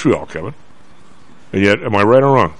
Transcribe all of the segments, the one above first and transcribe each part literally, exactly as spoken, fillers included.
Montreal, Kevin. And yet, am I right or wrong?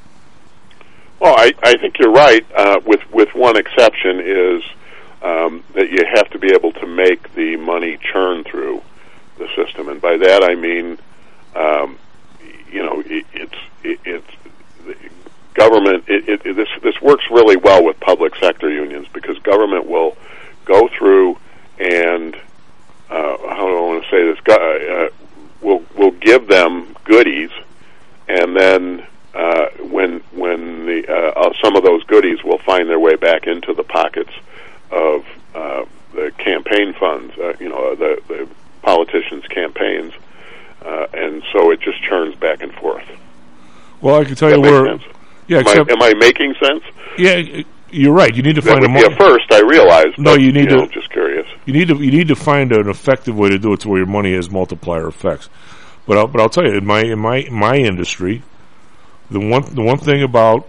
Well, I, I think you're right, uh, with, with one exception is um, that you have to be able to make the money churn through the system. And by that I mean, um, you know, it, it's, it, it's government, it, it, this, this works really well with public sector unions because government will go through and, uh, how do I want to say this, uh, we'll, we'll give them goodies, and then uh, when when the uh, uh, some of those goodies will find their way back into the pockets of uh, the campaign funds, uh, you know, the, the politicians' campaigns, uh, and so it just churns back and forth. Well, I can tell Does you that where. make sense? Yeah, am, except, I, am I making sense? Yeah, you're right. You need to that find would a be more. a first, I realize. No, but, you need you to. know, just curious. You need to. You need to find an effective way to do it to where your money has multiplier effects. But I'll, but I'll tell you, in my in my in my industry, the one the one thing about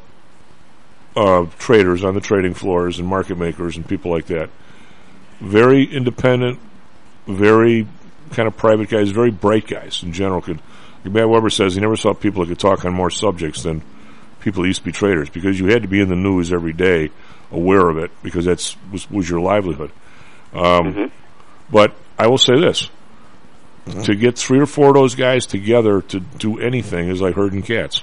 uh, traders on the trading floors and market makers and people like that, very independent, very kind of private guys, very bright guys in general. Could Matt Weber says he never saw people that could talk on more subjects than people that used to be traders, because you had to be in the news every day, aware of it, because that's was, was your livelihood. Um, mm-hmm. But I will say this. To get three or four of those guys together to do anything is like herding cats.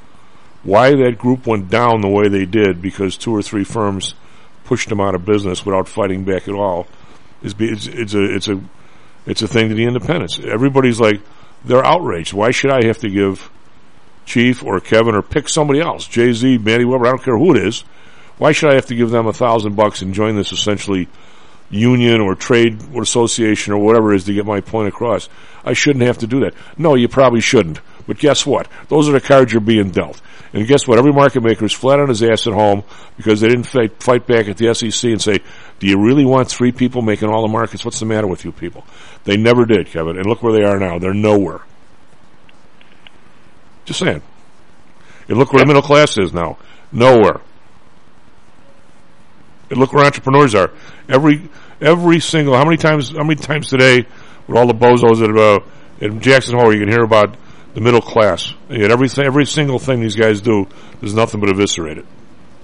Why that group went down the way they did, because two or three firms pushed them out of business without fighting back at all, is be, it's, it's a it's a it's a thing to the independents. Everybody's like, they're outraged. Why should I have to give Chief or Kevin or pick somebody else, Jay-Z, Matty Weber, I don't care who it is. Why should I have to give them a thousand bucks and join this essentially union or trade or association or whatever it is to get my point across? I shouldn't have to do that. No, you probably shouldn't. But guess what? Those are the cards you're being dealt. And guess what? Every market maker is flat on his ass at home because they didn't fight, fight back at the S E C and say, do you really want three people making all the markets? What's the matter with you people? They never did, Kevin. And look where they are now. They're nowhere. Just saying. And look where the middle class is now. Nowhere. And look where entrepreneurs are. Every every single, how many times how many times today with all the bozos at, uh, at Jackson Hole you can hear about the middle class. And yet every, every single thing these guys do is nothing but eviscerate it.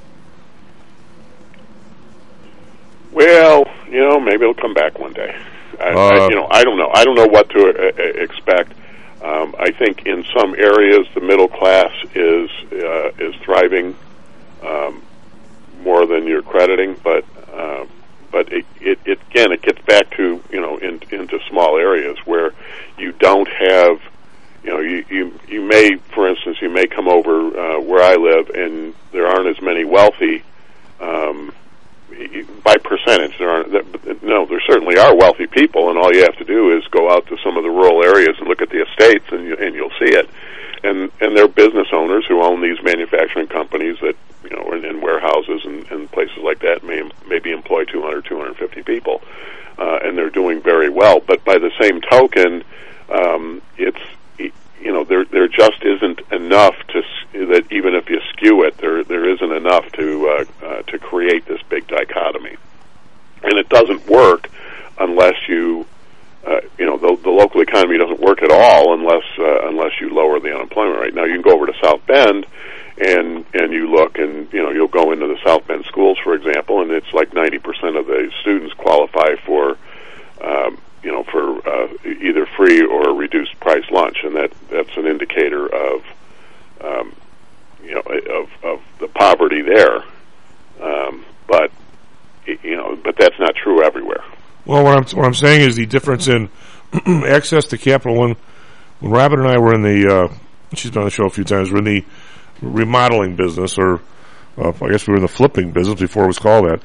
Well, you know, maybe it'll come back one day. I, Uh, I, you know, I don't know. I don't know what to uh, expect. Um, I think in some areas the middle class is uh, is thriving um, more than you're crediting, but uh, but it, it, it again it gets back to, you know, in, into small areas where you don't have, you know, you, you you may, for instance, you may come over uh, where I live and there aren't as many wealthy. Um, by percentage, there aren't. No, there certainly are wealthy people, and all you have to do is go out to some of the rural areas and look at the estates, and, you, and you'll see it. And and they're business owners who own these manufacturing companies that, you know, in, in warehouses and, and places like that may maybe employ two hundred, two hundred fifty people, uh, and they're doing very well. But by the same token, um, it's you know there there just isn't enough to that even if you skew it, there there isn't enough to uh, uh, to create this big dichotomy, and it doesn't work unless you uh, you know the, the local economy doesn't work at all unless uh, unless you lower the unemployment rate. Now you can go over to South Bend and and you look and you know you'll go into the South Bend schools, for example, and it's like ninety percent of the students qualify for um, you know for uh, either free or reduced price lunch, and that that's an indicator of um, you know of of the poverty there. Um, but you know, but that's not true everywhere. Well, what I'm what I'm saying is the difference in access to capital. When when Robin and I were in the, uh, she's been on the show a few times. We're in the remodeling business, or uh, I guess we were in the flipping business before it was called that.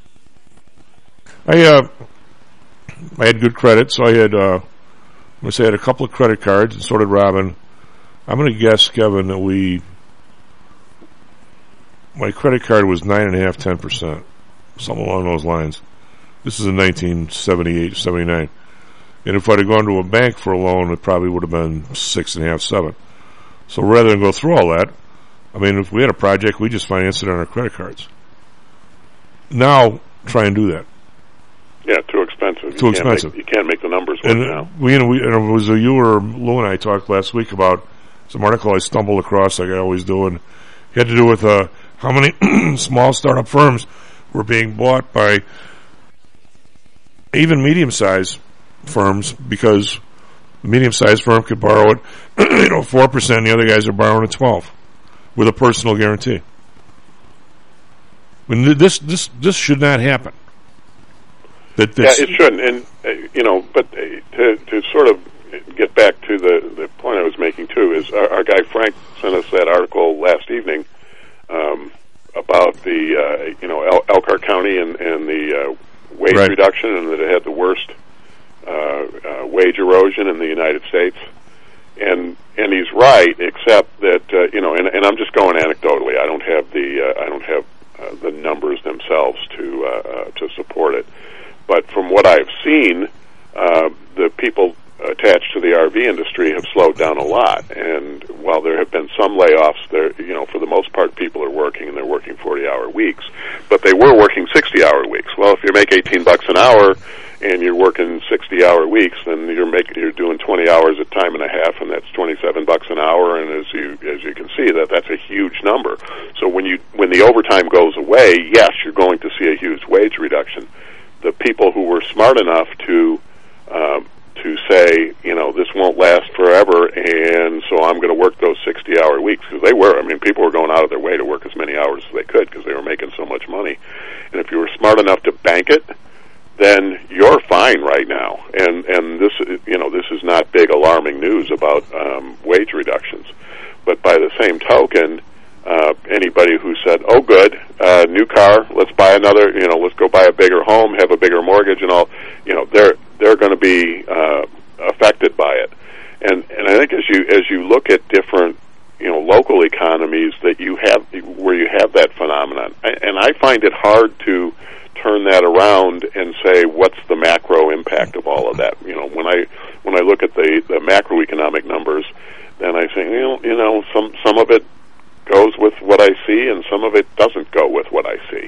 I uh, I had good credit, so I had uh, I'm gonna say I had a couple of credit cards, and so did Robin. I'm going to guess, Kevin, that we my credit card was nine and a half, ten percent, something along those lines. This is in nineteen seventy-eight, seventy-nine. And if I'd have gone to a bank for a loan, it probably would have been six and a half, seven. So rather than go through all that, I mean, if we had a project, we just financed it on our credit cards. Now, try and do that. Yeah, too expensive. expensive. Too you can't expensive. Make, you can't make the numbers work and now. We, you know, we, and it was you or Lou and I talked last week about some article I stumbled across, like I always do, and it had to do with uh, how many small startup firms were being bought by even medium-sized firms, because the medium-sized firm could borrow it, you know, four percent, and the other guys are borrowing at twelve with a personal guarantee. I mean, this this this should not happen. That yeah, it shouldn't. And uh, you know, but uh, to to sort of get back to the the point I was making too is our, our guy Frank sent us that article last evening um, about the uh, you know El- Elkhart County and and the uh, wage right. reduction, and that it had the worst uh, uh, wage erosion in the United States. And and he's right, except that uh, you know, and, and I'm just going anecdotally. I don't have the uh, I don't have uh, the numbers themselves to uh, uh, to support it. But from what I've seen, uh, the people attached to the R V industry have slowed down a lot. And while there have been some layoffs, there, you know, for the most part, people are working, and they're working forty-hour weeks. But they were working sixty-hour weeks. Well, if you make eighteen bucks an hour and you're working sixty-hour weeks, then you're making you're doing twenty hours at time and a half, and that's twenty-seven bucks an hour. And as you as you can see, that that's a huge number. So when you when the overtime goes away, yes, you're going to see a huge wage reduction. The people who were smart enough to um, to say, you know, this won't last forever, and so I'm going to work those sixty-hour weeks, because they were. I mean, people were going out of their way to work as many hours as they could because they were making so much money. And if you were smart enough to bank it, then you're fine right now. And and this, you know, this is not big alarming news about um, wage reductions. But by the same token, uh, anybody who said, "Oh, good, uh, new car, let's buy another," you know, let's go buy a bigger home, have a bigger mortgage, and all, you know, they're they're going to be uh, affected by it. And and I think as you as you look at different, you know, local economies that you have where you have that phenomenon, I, and I find it hard to turn that around and say what's the macro impact of all of that. You know, when I when I look at the, the macroeconomic numbers, then I say, you know, you know, some some of it goes with what I see, and some of it doesn't go with what I see.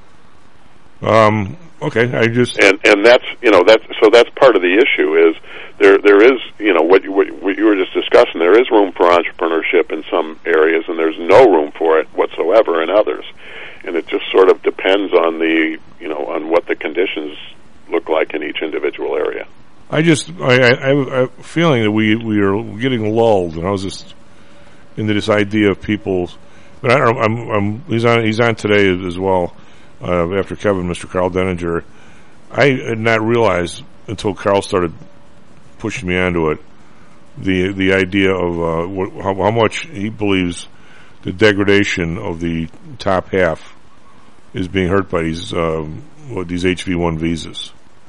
Um. Okay, I just and and that's you know that's so that's part of the issue is there there is you know what you, what, what you were just discussing, there is room for entrepreneurship in some areas, and there's no room for it whatsoever in others, and it just sort of depends on the you know on what the conditions look like in each individual area. I just I, I, I have a feeling that we we are getting lulled, and I was just into this idea of people. But I don't know, I'm, I'm he's on he's on today as well. Uh, after Kevin, Mister Carl Denninger, I had not realized until Carl started pushing me onto it the the idea of uh, what, how, how much he believes the degradation of the top half is being hurt by these um, what, these H V one visas.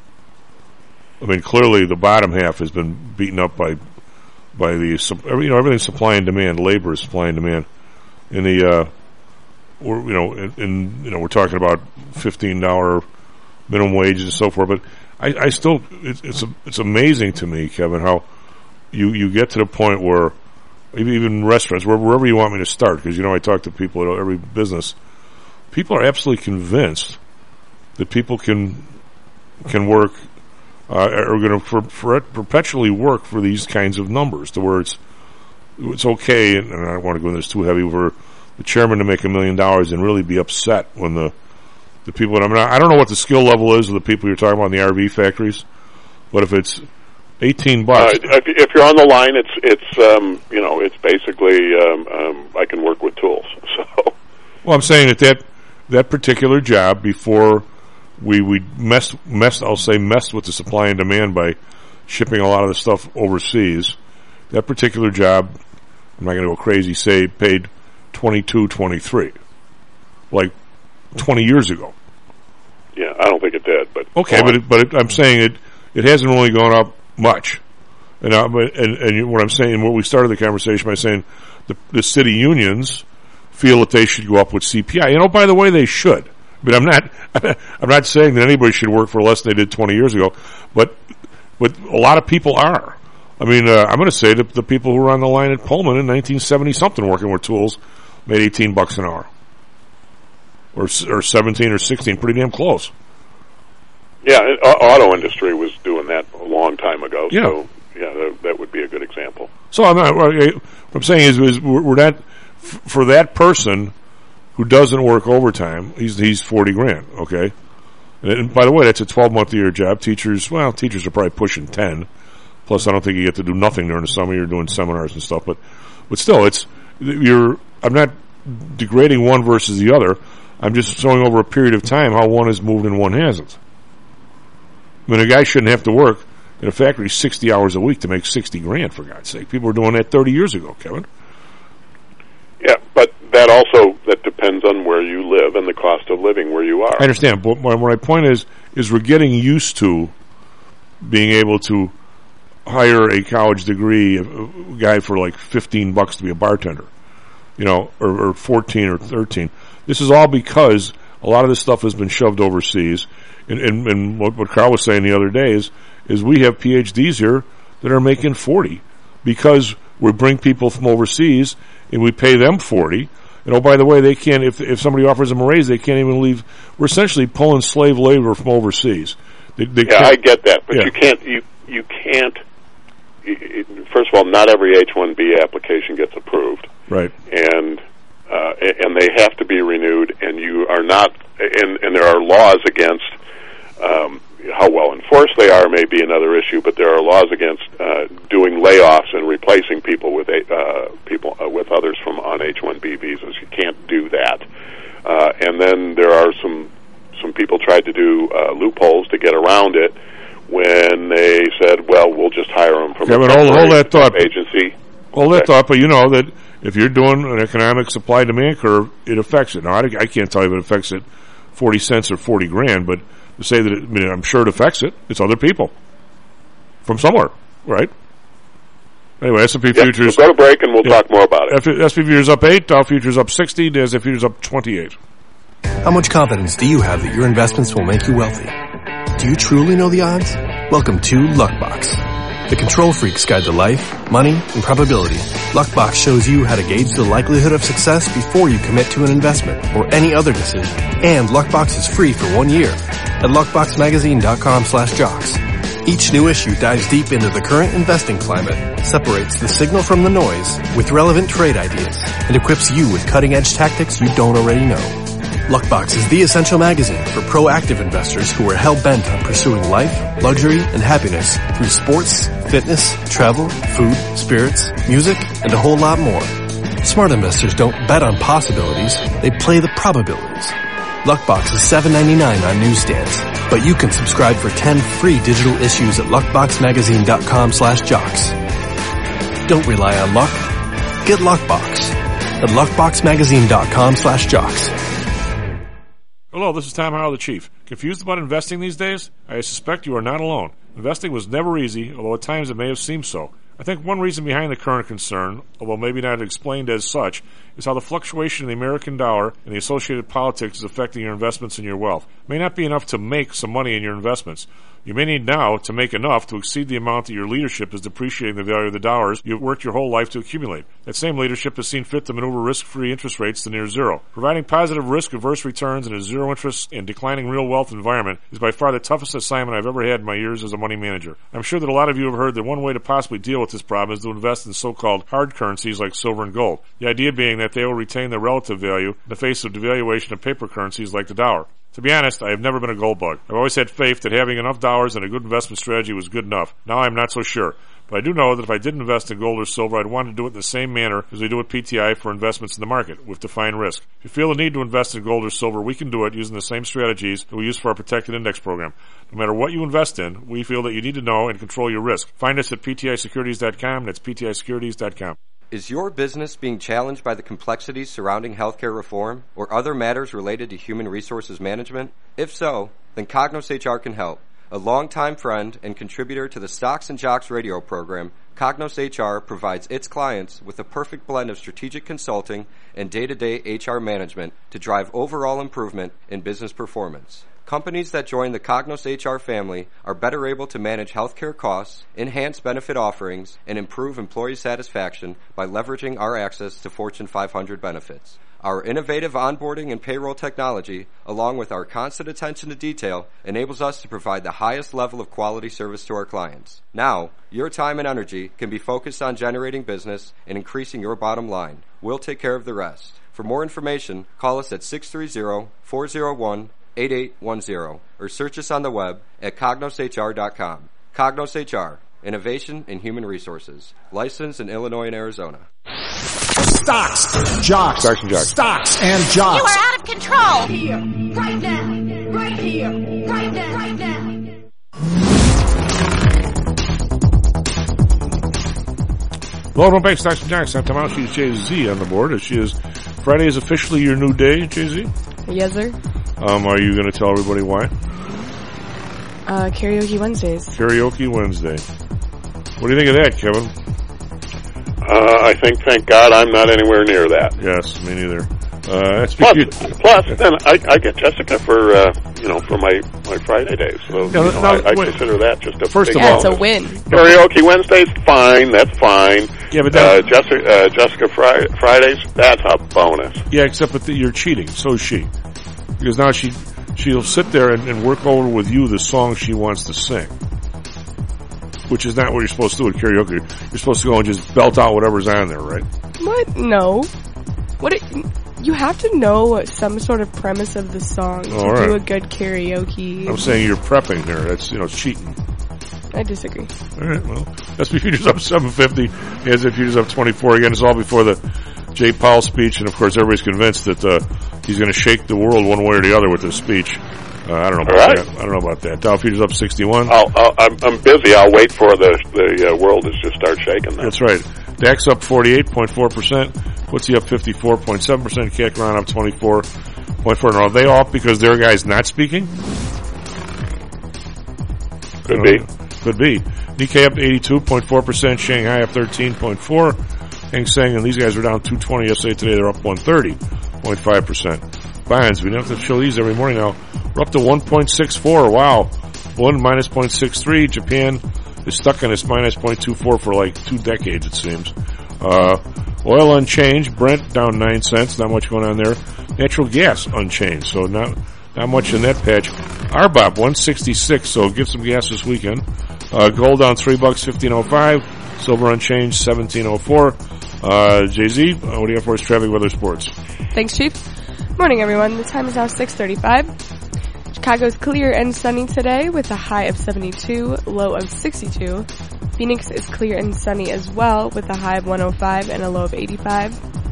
I mean, clearly the bottom half has been beaten up by by the you know everything's supply and demand, labor is supply and demand, and the uh, Or, you know, and, and you know, we're talking about fifteen dollar minimum wages and so forth. But I, I still, it's it's, it's amazing to me, Kevin, how you, you get to the point where even restaurants, wherever you want me to start, because you know I talk to people at every business. People are absolutely convinced that people can can work, uh, are going to for, for perpetually work for these kinds of numbers, to where it's it's okay, and I don't want to go into this too heavy, for the chairman to make a million dollars and really be upset when the the people. I mean, I don't know what the skill level is of the people you're talking about in the R V factories, but if it's eighteen bucks, uh, if, if you're on the line, it's it's um, you know it's basically um, um, I can work with tools. So, well, I'm saying that that, that particular job, before we we messed messed I'll say messed with the supply and demand by shipping a lot of the stuff overseas. That particular job, I'm not going to go crazy, say paid twenty-two, twenty-three, like twenty years ago. Yeah, I don't think it did, but okay, but it, but it, I'm saying it it hasn't really gone up much, and uh, and and what I'm saying, what we started the conversation by saying the the city unions feel that they should go up with C P I. You know, by the way, they should. But I'm not I'm not saying that anybody should work for less than they did twenty years ago, but but a lot of people are. I mean, uh, I'm going to say that the people who were on the line at Pullman in nineteen seventy something working with tools made eighteen bucks an hour, or or seventeen or sixteen, pretty damn close. Yeah, uh, auto industry was doing that a long time ago. Yeah. So, yeah, that, that would be a good example. So I'm not, what I'm saying is, is we're, we're not, for that person who doesn't work overtime, he's he's forty grand, okay? And by the way, that's a twelve-month-a-year job. Teachers, well, teachers are probably pushing ten. Plus, I don't think you get to do nothing during the summer. You're doing seminars and stuff. But but still, it's you're. I'm not degrading one versus the other. I'm just showing over a period of time how one has moved and one hasn't. I mean, a guy shouldn't have to work in a factory sixty hours a week to make sixty grand, for God's sake. People were doing that thirty years ago, Kevin. Yeah, but that also, that depends on where you live and the cost of living where you are. I understand, but my, my point is, is we're getting used to being able to hire a college degree a guy for like fifteen bucks to be a bartender, you know, or, or fourteen or thirteen. This is all because a lot of this stuff has been shoved overseas. And, and, and what, what Carl was saying the other day is, is we have P H Ds here that are making forty because we bring people from overseas and we pay them forty. And oh, by the way, they can't, if, if somebody offers them a raise, they can't even leave. We're essentially pulling slave labor from overseas. They, they yeah, I get that, but yeah. you can't, you, you can't, you, first of all, not every H one B application gets approved. Right. And, uh, and they have to be renewed, and you are not, and, and there are laws against, um, how well enforced they are may be another issue, but there are laws against uh, doing layoffs and replacing people with uh, people uh, with others from on H one B visas. You can't do that. Uh, and then there are some some people tried to do uh, loopholes to get around it when they said, "Well, we'll just hire them from Kevin, a hold, hold that thought. agency." Hold that thought, but you know that if you're doing an economic supply demand curve, it affects it. Now, I, I can't tell you if it affects it forty cents or forty grand, but to say that it, I mean, I'm sure it affects it. It's other people from somewhere, right? Anyway, S and P yep, futures. We'll go to break and we'll yeah. talk more about it. S and P futures up eight, Dow futures up sixty, N A S D A Q futures up twenty-eight. How much confidence do you have that your investments will make you wealthy? Do you truly know the odds? Welcome to Luckbox, the control freak's guide to life, money, and probability. Luckbox shows you how to gauge the likelihood of success before you commit to an investment or any other decision. And Luckbox is free for one year at luckboxmagazine.com slash jocks. Each new issue dives deep into the current investing climate, separates the signal from the noise with relevant trade ideas, and equips you with cutting-edge tactics you don't already know. Luckbox is the essential magazine for proactive investors who are hell-bent on pursuing life, luxury, and happiness through sports, fitness, travel, food, spirits, music, and a whole lot more. Smart investors don't bet on possibilities, they play the probabilities. Luckbox is seven ninety-nine on newsstands, but you can subscribe for ten free digital issues at luckboxmagazine.com slash jocks. Don't rely on luck. Get Luckbox at luckboxmagazine.com slash jocks. Hello, this is Tom Howell, the Chief. Confused about investing these days? I suspect you are not alone. Investing was never easy, although at times it may have seemed so. I think one reason behind the current concern, although maybe not explained as such, is how the fluctuation in the American dollar and the associated politics is affecting your investments and your wealth. It may not be enough to make some money in your investments. You may need now to make enough to exceed the amount that your leadership is depreciating the value of the dollars you've worked your whole life to accumulate. That same leadership has seen fit to maneuver risk-free interest rates to near zero. Providing positive risk-averse returns in a zero-interest and declining real wealth environment is by far the toughest assignment I've ever had in my years as a money manager. I'm sure that a lot of you have heard that one way to possibly deal with this problem is to invest in so-called hard currencies like silver and gold. The idea being that they will retain their relative value in the face of devaluation of paper currencies like the dollar. To be honest, I have never been a gold bug. I've always had faith that having enough dollars and a good investment strategy was good enough. Now I'm not so sure. But I do know that if I did invest in gold or silver, I'd want to do it in the same manner as we do with P T I for investments in the market, with defined risk. If you feel the need to invest in gold or silver, we can do it using the same strategies that we use for our protected index program. No matter what you invest in, we feel that you need to know and control your risk. Find us at P T I securities dot com. That's P T I securities dot com. Is your business being challenged by the complexities surrounding healthcare reform or other matters related to human resources management? If so, then Cognos H R can help. A longtime friend and contributor to the Stocks and Jocks radio program, Cognos H R provides its clients with a perfect blend of strategic consulting and day-to-day H R management to drive overall improvement in business performance. Companies that join the Cognos H R family are better able to manage healthcare costs, enhance benefit offerings, and improve employee satisfaction by leveraging our access to Fortune five hundred benefits. Our innovative onboarding and payroll technology, along with our constant attention to detail, enables us to provide the highest level of quality service to our clients. Now, your time and energy can be focused on generating business and increasing your bottom line. We'll take care of the rest. For more information, call us at six three zero, four zero one, eight eight one zero or search us on the web at cognos H R dot com. Cognos H R, Innovation in Human Resources. Licensed in Illinois and Arizona. Stocks, jocks, Stocks and jocks. Stocks and jocks. You are out of control. Here, right now, right here, right now, right now. Welcome back, Stocks and Jocks. I'm Tom Allen. She's Jay Z on the board. As she is, Friday is officially your new day, Jay Z. Yes, sir. Um, are you going to tell everybody why? Uh, karaoke Wednesdays. Karaoke Wednesday. What do you think of that, Kevin? Uh, I think, thank God, I'm not anywhere near that. Yes, me neither. Uh, that's Plus, because, plus, then I, I get Jessica for uh, you know for my, my Friday days, so Yeah, you know, no, I, I wait. consider that just a First big of Yeah, all- it's a win. Karaoke Wednesdays, fine, that's fine. Yeah, but uh, that, Jessica, uh, Jessica Fri- Fridays, that's a bonus. yeah, except that you're cheating. So is she, because now she she'll sit there and, and work over with you the song she wants to sing, which is not what you're supposed to do at karaoke. You're supposed to go and just belt out whatever's on there, right? What? No. What? It, you have to know some sort of premise of the song to All right. do a good karaoke. I'm saying you're prepping here. That's, you know, cheating. I disagree. All right, well, S and P futures up seven fifty. The S and P futures up twenty-four. Again, it's all before the Jay Powell speech, and of course, everybody's convinced that uh, he's going to shake the world one way or the other with this speech. Uh, I don't know about All right. that. I don't know about that. Dow futures up sixty-one. I'll, I'll, I'm, I'm busy. I'll wait for the the uh, world to just start shaking. Then. That's right. DAX up forty-eight point four percent. FTSE up fifty-four point seven percent. C A C Ron up twenty-four point four. Are they off because their guy's not speaking? Could I be. don't know. Could be. Nikkei up eighty-two point four percent. Shanghai up thirteen point four. Hang Seng, and these guys were down two twenty yesterday. Today they're up one thirty point five percent. Bonds, we don't have to show these every morning now. We're up to one point six four. Wow. One minus zero point six three. Japan is stuck on this minus zero point two four for like two decades, it seems. Uh, oil unchanged. Brent down nine cents. Not much going on there. Natural gas unchanged. So not, not much in that patch. R B O P one sixty-six. So get some gas this weekend. Uh, gold down three bucks, fifteen oh five. Silver unchanged, seventeen oh four. Uh, Jay Z, uh, what do you have for us? Traffic, weather, sports. Thanks, Chief. Morning, everyone. The time is now six thirty-five. Chicago's clear and sunny today with a high of seventy-two, low of sixty-two. Phoenix is clear and sunny as well with a high of one oh five and a low of eighty-five.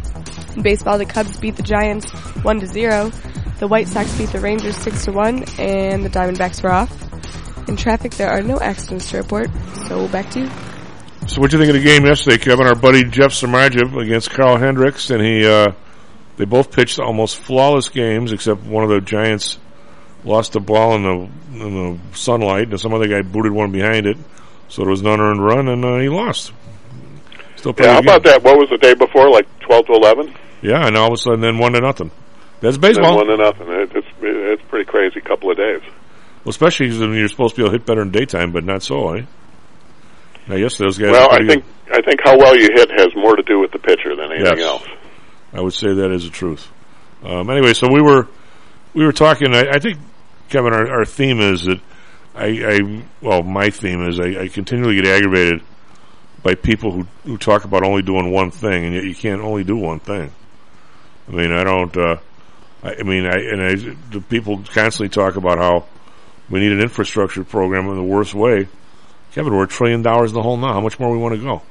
In baseball, the Cubs beat the Giants one to zero. The White Sox beat the Rangers six to one, and the Diamondbacks were off. In traffic, there are no accidents to report, so back to you. So what do you think of the game yesterday, Kevin? Our buddy Jeff Samajev against Carl Hendricks, and he, uh, they both pitched almost flawless games, except one of the Giants lost a ball in the, in the sunlight, and some other guy booted one behind it, so there was an unearned run, and uh, he lost. Still pretty Yeah, how good about game. that? What was the day before? Like twelve to eleven? Yeah, and all of a sudden, then one to nothing. That's Then baseball. one to nothing. It, it's it's pretty crazy couple of days. Well, especially when you're supposed to be able to hit better in daytime, but not so, eh? Now, yes, those guys. Well, are I pretty think good. I think how well you hit has more to do with the pitcher than anything Yes. else. I would say that is the truth. Um, anyway, so we were we were talking. I, I think, Kevin, our, our theme is that I, I well, my theme is I, I continually get aggravated by people who who talk about only doing one thing, and yet you can't only do one thing. I mean, I don't. Uh, I, I mean, I and I, the people constantly talk about how we need an infrastructure program in the worst way. Kevin, we're a trillion dollars in the hole now. How much more we want to go?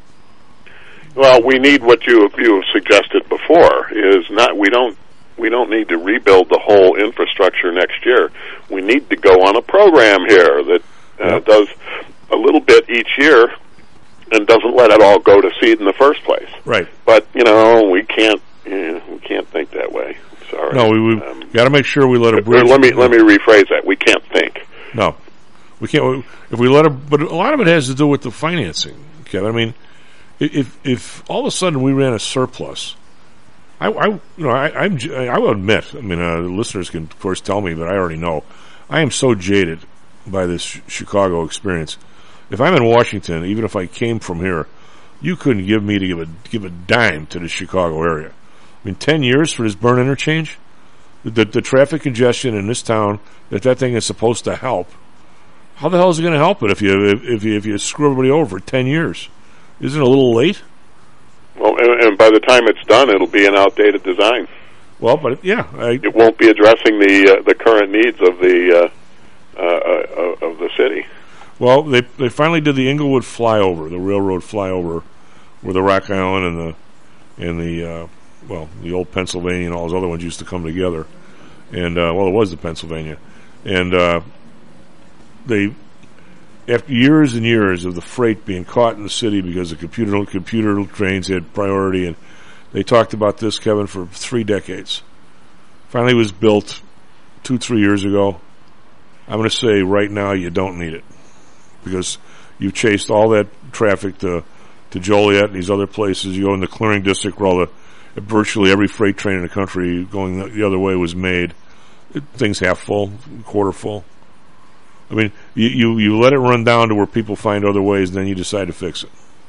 Well, we need what you you suggested before is not we don't we don't need to rebuild the whole infrastructure next year. We need to go on a program here that uh, Yep. does a little bit each year and doesn't let it all go to seed in the first place. Right. But you know we can't yeah, we can't think that way. Sorry. No, we, we Um, got to make sure we let a Or bridge. let me let me rephrase that. We can't think. No, we can't. If we let it, but a lot of it has to do with the financing, Kevin. I mean, if if all of a sudden we ran a surplus, I, I you know, I, I'm, I will admit. I mean, uh, the listeners can of course tell me, but I already know. I am so jaded by this sh- Chicago experience. If I'm in Washington, even if I came from here, you couldn't give me to give a give a dime to the Chicago area. I mean, ten years for this burn interchange, the, the, the traffic congestion in this town that that thing is supposed to help. How the hell is it going to help it if you if, if you if you screw everybody over for ten years? Isn't it a little late? Well, and, and by the time it's done, it'll be an outdated design. Well, but yeah, I, it won't be addressing the uh, the current needs of the uh, uh, uh, of the city. Well, they they finally did the Inglewood flyover, the railroad flyover, where the Rock Island and the and the uh, well, the old Pennsylvania and all those other ones used to come together, and uh, well, it was the Pennsylvania, and uh, they after years and years of the freight being caught in the city because the computer computer trains had priority, and they talked about this, Kevin, for three decades. Finally, it was built two three years ago. I'm going to say right now you don't need it, because you've chased all that traffic to to Joliet and these other places. You go in the clearing district where all the virtually every freight train in the country going the, the other way was made. It, things half full, quarter full. I mean, you, you you let it run down to where people find other ways, and then you decide to fix it.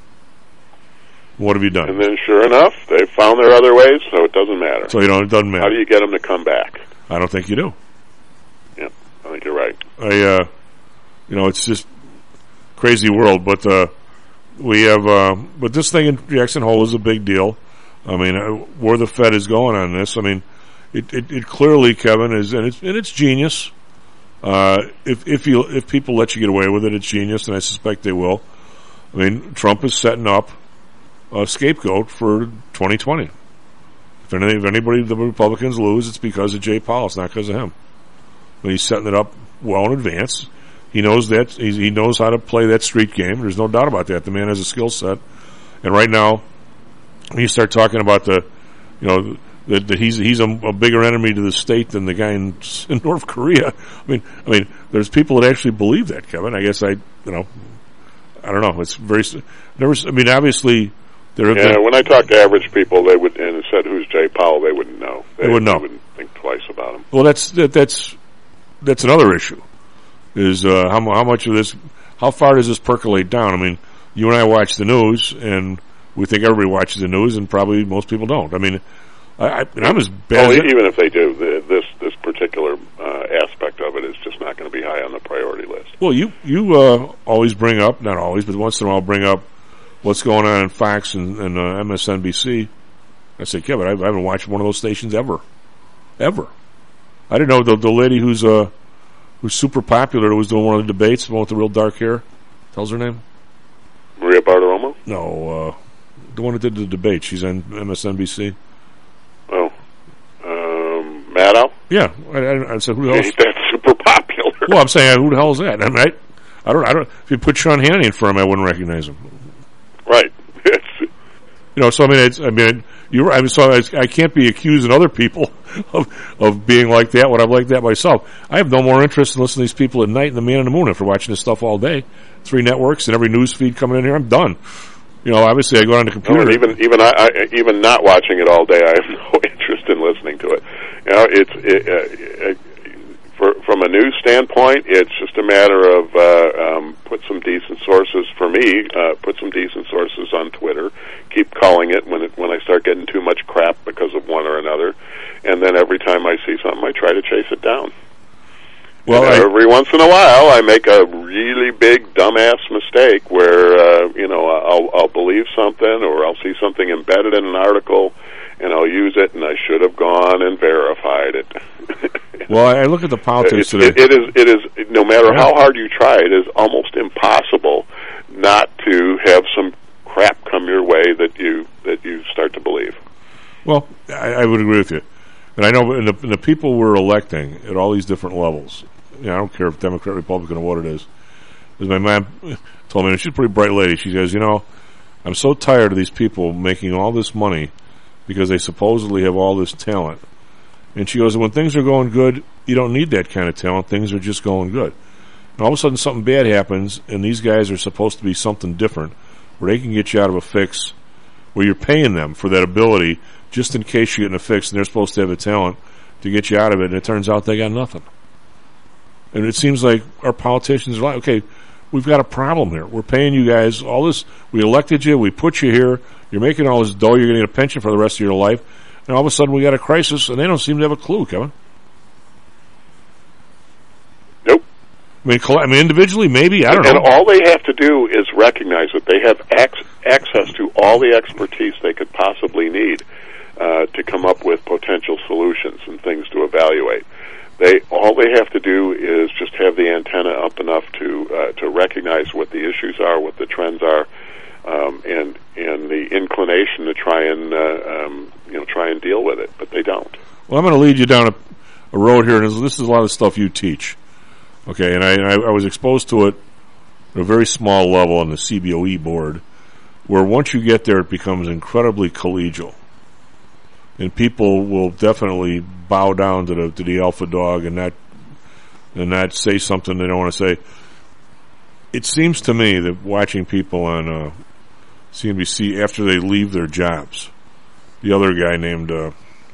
What have you done? And then, sure enough, they found their other ways, so it doesn't matter. So you know, it doesn't matter. How do you get them to come back? I don't think you do. Yeah, I think you're right. I, uh, you know, it's just crazy world, but uh, we have, uh, but this thing in Jackson Hole is a big deal. I mean, uh, where the Fed is going on this, I mean, it, it, it clearly, Kevin, is, and it's, and it's genius. Uh, if, if you, if people let you get away with it, it's genius, and I suspect they will. I mean, Trump is setting up a scapegoat for twenty twenty. If, any, if anybody, the Republicans lose, it's because of Jay Powell. It's not because of him. But he's setting it up well in advance. He knows that. He, he knows how to play that street game. There's no doubt about that. The man has a skill set. And right now, when you start talking about the, you know, that, that he's he's a, a bigger enemy to the state than the guy in, in North Korea. I mean, I mean, there's people that actually believe that, Kevin. I guess I, you know, I don't know. It's very. Never. I mean, obviously, there have yeah. been, When I talk to average people, they would and said, "Who's Jay Powell?" They wouldn't know. They, they wouldn't know. They wouldn't think twice about him. Well, that's that, that's that's another issue. Is uh, how how much of this? How far does this percolate down? I mean, you and I watch the news, and we think everybody watches the news, and probably most people don't. I mean, I, I, and I'm as bad. Well, as even if they do, the, this this particular uh, aspect of it is just not going to be high on the priority list. Well, you you uh, always bring up, not always, but once in a while, bring up what's going on in Fox and, and uh, M S N B C. I say, Kevin, I, I haven't watched one of those stations ever, ever. I didn't know the the lady who's uh who's super popular who was doing one of the debates, the one with the real dark hair. Tells her name? Maria Bartiromo? No, uh, the one that did the debate. She's on M S N B C. Oh, um, Maddow? Yeah, I, I, I said, who the hell? That's super popular. Well, I'm saying, who the hell is that? I, mean, I, I don't, I don't. If you put Sean Hannity in front of him, I wouldn't recognize him. Right. It's, you know, so I mean, it's, I mean, you're. I mean, so I, I can't be accusing other people of of being like that when I'm like that myself. I have no more interest in listening to these people at night than the man in the moon after watching this stuff all day. Three networks and every news feed coming in here. I'm done. You know, obviously, I go on the computer. no, even even I, I even not watching it all day, I have no interest in listening to it. You know, it's it, uh, it, for, from a news standpoint, it's just a matter of uh, um, put some decent sources for me. Uh, put some decent sources on Twitter. Keep calling it when it when I start getting too much crap because of one or another, and then every time I see something, I try to chase it down. Well, I, every once in a while, I make a really big dumbass mistake where uh, you know I'll, I'll believe something, or I'll see something embedded in an article, and I'll use it, and I should have gone and verified it. Well, I look at the politics it, today. It, it is. It is. No matter yeah. how hard you try, it is almost impossible not to have some crap come your way that you that you start to believe. Well, I, I would agree with you, and I know in the, in the people we're electing at all these different levels. You know, I don't care if Democrat, Republican, or what it is. As my mom told me, and she's a pretty bright lady. She says, "You know, I'm so tired of these people making all this money because they supposedly have all this talent." And she goes, "When things are going good, you don't need that kind of talent. Things are just going good. And all of a sudden, something bad happens, and these guys are supposed to be something different, where they can get you out of a fix, where you're paying them for that ability, just in case you get in a fix, and they're supposed to have the talent to get you out of it, and it turns out they got nothing." And it seems like our politicians are like, okay, we've got a problem here. We're paying you guys all this. We elected you. We put you here. You're making all this dough. You're going to get a pension for the rest of your life. And all of a sudden we got a crisis, and they don't seem to have a clue, Kevin. Nope. I mean, I mean individually, maybe. I don't and know. And all they have to do is recognize that they have ac- access to all the expertise they could possibly need uh, to come up with potential solutions and things to evaluate. They all they have to do is just have the antenna up enough to uh, to recognize what the issues are, what the trends are, um, and and the inclination to try and uh, um, you know try and deal with it. But they don't. Well, I'm going to lead you down a, a road here, and this is a lot of stuff you teach. Okay, and I, I, I was exposed to it at a very small level on the C B O E board, where once you get there, it becomes incredibly collegial. And people will definitely bow down to the to the alpha dog and not and not say something they don't want to say. It seems to me that watching people on uh, C N B C after they leave their jobs, the other guy named uh,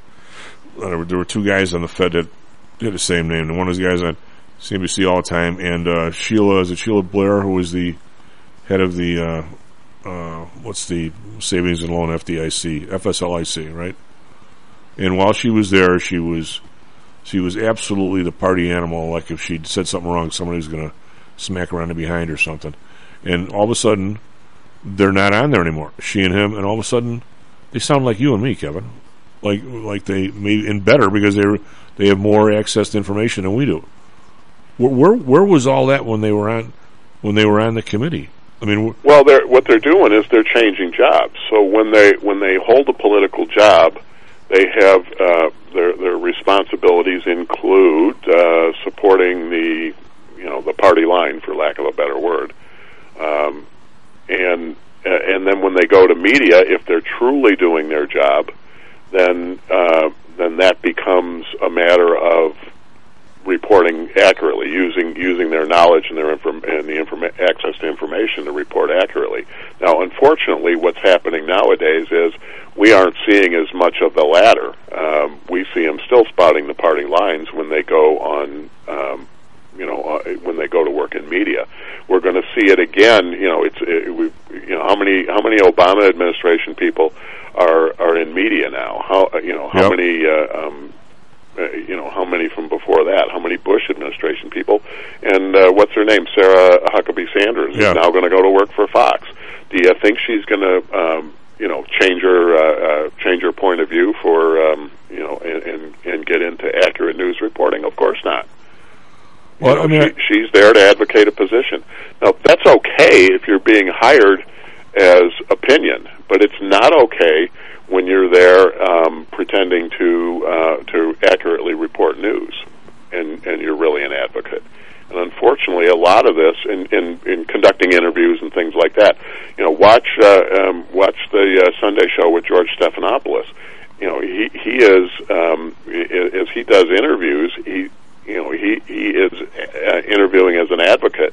uh, there were two guys on the Fed that had the same name. And one of the guys on C N B C all the time, and uh, Sheila is it Sheila Blair, who was the head of the uh, uh, what's the Savings and Loan F D I C F S L I C, right? And while she was there, she was she was absolutely the party animal. Like if she'd said something wrong, somebody was going to smack her on the behind or something. And all of a sudden, they're not on there anymore. She and him, and all of a sudden, they sound like you and me, Kevin. Like like they maybe and better because they they have more access to information than we do. Where, where where was all that when they were on when they were on the committee? I mean, wh- well, they're, what they're doing is they're changing jobs. So when they when they hold a political job, they have uh, their their responsibilities include uh, supporting the you know the party line, for lack of a better word, um, and and then when they go to media, if they're truly doing their job, then uh, then that becomes a matter of reporting accurately, using using their knowledge and their inform- and the informa- access to information to report accurately. Now, unfortunately, what's happening nowadays is we aren't seeing as much of the latter. Um, we see them still spouting the party lines when they go on, um, you know, uh, when they go to work in media. We're going to see it again. You know, it's it, we, you know how many how many Obama administration people are are in media now? How you know how yep. many. Uh, um, Uh, you know, how many from before that? How many Bush administration people? And uh, what's her name? Sarah Huckabee Sanders yeah. is now going to go to work for Fox. Do you think she's going to, um, you know, change her uh, uh, change her point of view for, um, you know, and, and and get into accurate news reporting? Of course not. Well, you know, I mean, she, she's there to advocate a position. Now, that's okay if you're being hired as opinion, but it's not okay when you're there um, pretending to uh, to accurately report news, and, and you're really an advocate. And unfortunately, a lot of this, in, in, in conducting interviews and things like that, you know, watch uh, um, watch the uh, Sunday show with George Stephanopoulos. You know, he he is um, as he does interviews, he you know he he is uh, interviewing as an advocate.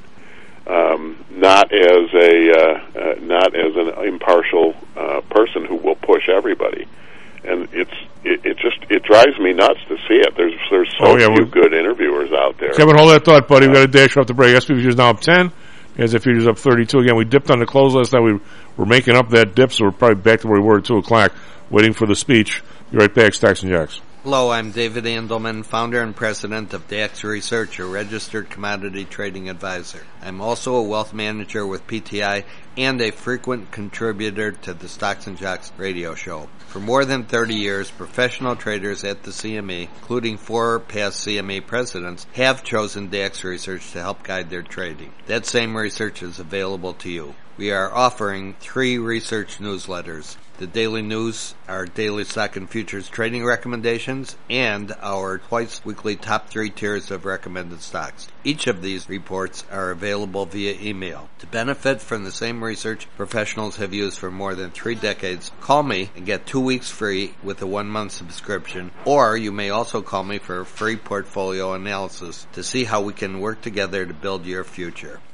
Um, not as a uh, uh, not as an impartial uh, person who will push everybody, and it's it, it just it drives me nuts to see it. There's there's so oh, yeah, few good interviewers out there. Kevin, hold that thought, buddy. We've got to dash off the break. S and P futures now up ten. As if futures up thirty-two. Again, we dipped on the close last night. We were making up that dip, so we're probably back to where we were at two o'clock, waiting for the speech. Be right back, Stocks and Jocks. Hello, I'm David Andelman, founder and president of D A X Research, a registered commodity trading advisor. I'm also a wealth manager with P T I and a frequent contributor to the Stocks and Jocks radio show. For more than thirty years, professional traders at the C M E, including four past C M E presidents, have chosen D A X Research to help guide their trading. That same research is available to you. We are offering three research newsletters. The daily news, our daily stock and futures trading recommendations, and our twice weekly top three tiers of recommended stocks. Each of these reports are available via email. To benefit from the same research professionals have used for more than three decades, call me and get two weeks free with a one-month subscription, or you may also call me for a free portfolio analysis to see how we can work together to build your future.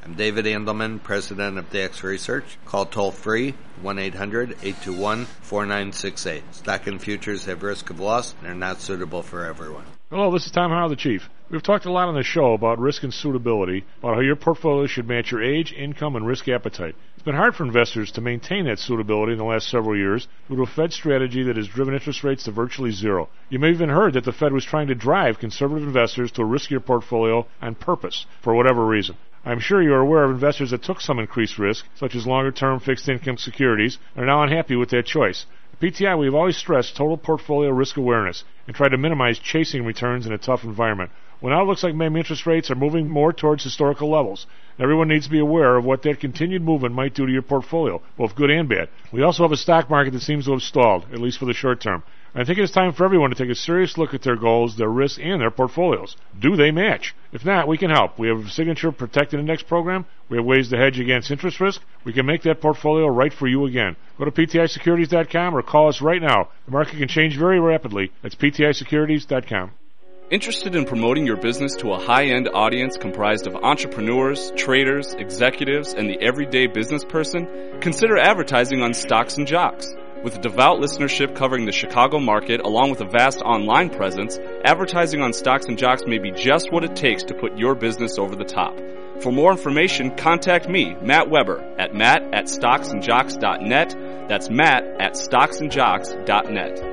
I'm David Andelman, president of Dax Research. Call toll-free one eight hundred eight two one four nine six eight. Stock and futures have risk of loss and are not suitable for everyone. Hello, this is Tom Howell, the Chief. We've talked a lot on the show about risk and suitability, about how your portfolio should match your age, income, and risk appetite. It's been hard for investors to maintain that suitability in the last several years due to a Fed strategy that has driven interest rates to virtually zero. You may have even heard that the Fed was trying to drive conservative investors to a riskier portfolio on purpose, for whatever reason. I'm sure you are aware of investors that took some increased risk, such as longer-term fixed-income securities, and are now unhappy with that choice. At P T I, we've always stressed total portfolio risk awareness and tried to minimize chasing returns in a tough environment. Well, now it looks like maybe interest rates are moving more towards historical levels. Everyone needs to be aware of what that continued movement might do to your portfolio, both good and bad. We also have a stock market that seems to have stalled, at least for the short term. I think it's time for everyone to take a serious look at their goals, their risks, and their portfolios. Do they match? If not, we can help. We have a Signature Protected Index program. We have ways to hedge against interest risk. We can make that portfolio right for you again. Go to P T I securities dot com or call us right now. The market can change very rapidly. That's P T I securities dot com. Interested in promoting your business to a high-end audience comprised of entrepreneurs, traders, executives, and the everyday business person? Consider advertising on Stocks and Jocks. With a devout listenership covering the Chicago market, along with a vast online presence, advertising on Stocks and Jocks may be just what it takes to put your business over the top. For more information, contact me, Matt Weber, at matt at stocks and jocks dot net. That's matt at stocks and jocks dot net.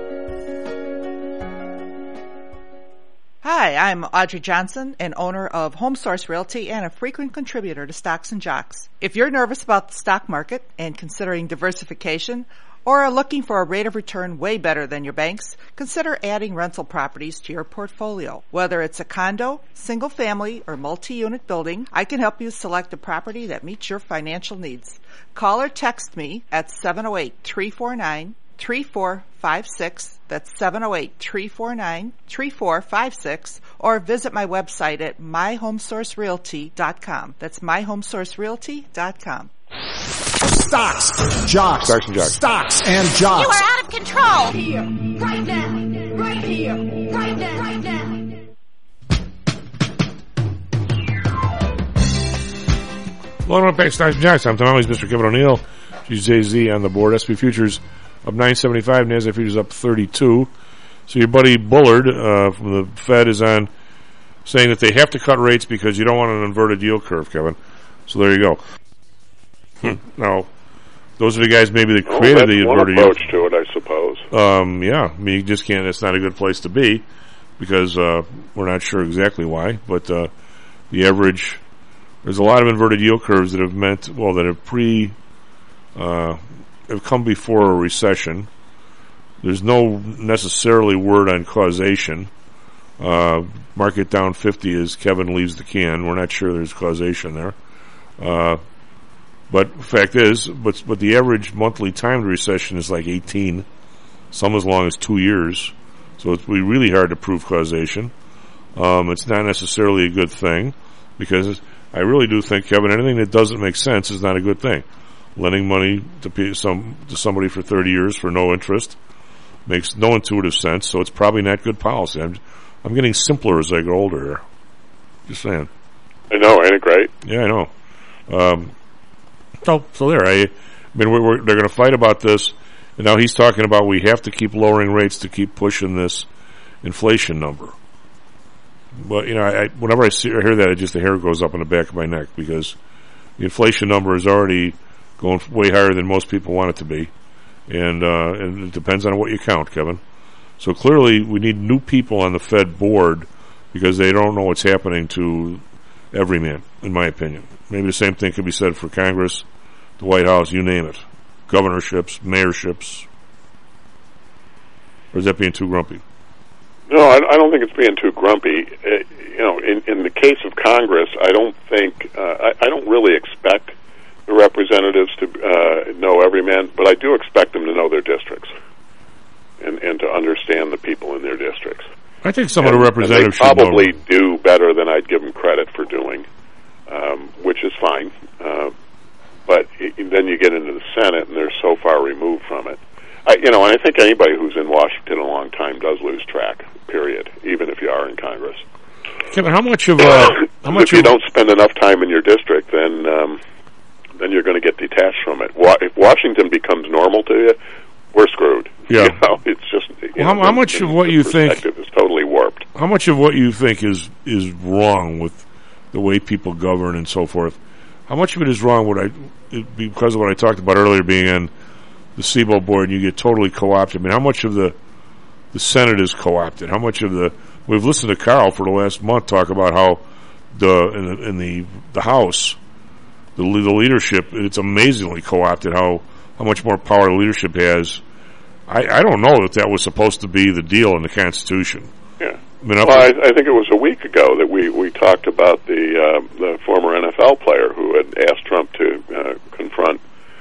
Hi, I'm Audrey Johnson, an owner of HomeSource Realty and a frequent contributor to Stocks and Jocks. If you're nervous about the stock market and considering diversification, or are looking for a rate of return way better than your banks, consider adding rental properties to your portfolio. Whether it's a condo, single family, or multi-unit building, I can help you select a property that meets your financial needs. Call or text me at seven oh eight, three four nine, three four five six. That's seven oh eight, three four nine, three four five six. Or visit my website at my home source realty dot com. That's my home source realty dot com. Stocks, jocks, Stocks and jocks. Stocks and jocks. You are out of control. Here, right now, right here, right now, right now. Welcome back to Stocks and Jocks. I'm Tom Always, Mister Kevin O'Neill. She's J Z on the board. S and P futures up nine seventy-five. NASDAQ futures up thirty-two. So your buddy Bullard uh, from the Fed is on saying that they have to cut rates because you don't want an inverted yield curve, Kevin. So there you go. Hmm. Now, those are the guys maybe that created well, the inverted one approach yield. to it, I suppose. Um, yeah, I mean, you just can't. It's not a good place to be because uh, we're not sure exactly why. But uh, the average, there's a lot of inverted yield curves that have meant, well, that have pre, uh, have come before a recession. There's no necessarily word on causation. Uh, market down fifty as Kevin leaves the can. We're not sure there's causation there. Uh, But the fact is, but, but the average monthly time to recession is like eighteen, some as long as two years. So it's really hard to prove causation. Um, it's not necessarily a good thing because I really do think, Kevin, anything that doesn't make sense is not a good thing. Lending money to pe- some to somebody for thirty years for no interest makes no intuitive sense, so it's probably not good policy. I'm, I'm getting simpler as I get older here. Just saying. I know, ain't it great? Yeah, I know. Um, So, so there. I, I mean, we're, we're, they're going to fight about this, and now he's talking about we have to keep lowering rates to keep pushing this inflation number. But you know, I, whenever I see or hear that, it just the hair goes up on the back of my neck because the inflation number is already going way higher than most people want it to be, and uh, and it depends on what you count, Kevin. So clearly, we need new people on the Fed board because they don't know what's happening to every man, in my opinion. Maybe the same thing could be said for Congress, the White House, you name it. Governorships, mayorships. Or is that being too grumpy? No, I, I don't think it's being too grumpy. Uh, you know, in, in the case of Congress, I don't think, uh, I, I don't really expect the representatives to uh, know every man, but I do expect them to know their districts and, and to understand the people in their districts. I think some and, of the representatives should probably should do better than I'd give them credit for doing, um, which is fine. Uh, but it, then you get into the Senate, and they're so far removed from it. I, you know, and I think anybody who's in Washington a long time does lose track, period, even if you are in Congress. Kevin, how much of uh, how much if you of, don't spend enough time in your district, then um, then you're going to get detached from it. Wa- if Washington becomes normal to you, we're screwed. Yeah. You know, it's just. You Well, how, know, how the- much the- of what the you think? perspective is totally warped. How much of what you think is is wrong with the way people govern and so forth? How much of it is wrong? What I it, because of what I talked about earlier, being on the S I B O board, and you get totally co-opted. I mean, how much of the the Senate is co-opted? How much of the we've listened to Carl for the last month talk about how the in the in the, the House, the the leadership, it's amazingly co-opted. How how much more power the leadership has. I, I don't know that that was supposed to be the deal in the Constitution. Yeah. I mean, Well, I, I think it was a week ago that we, we talked about the uh, the former N F L player who had asked Trump to uh, confront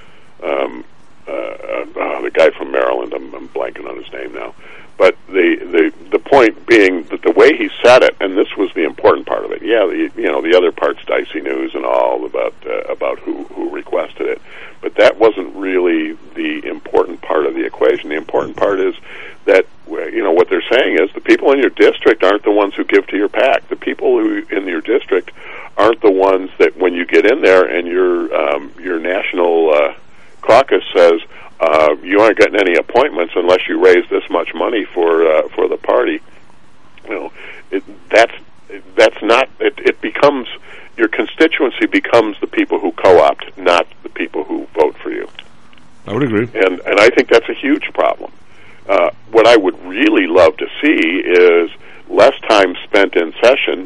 um, uh, uh, the guy from Maryland. I'm, I'm blanking on his name now. But the, the the point being that the way he said it, and this was the important part of it. Yeah, the, you know, the other part's dicey news and all about uh, about who who requested it, but that wasn't really the important part of the equation. The important part is that, you know, what they're saying is the people in your district aren't the ones who give to your PAC. The people who in your district aren't the ones that when you get in there and your um, your national uh, caucus says, Uh, you aren't getting any appointments unless you raise this much money for uh, for the party. You know, it, that's that's not. It, it becomes your constituency becomes the people who co-opt, not the people who vote for you. I would agree, and and I think that's a huge problem. Uh, what I would really love to see is less time spent in session,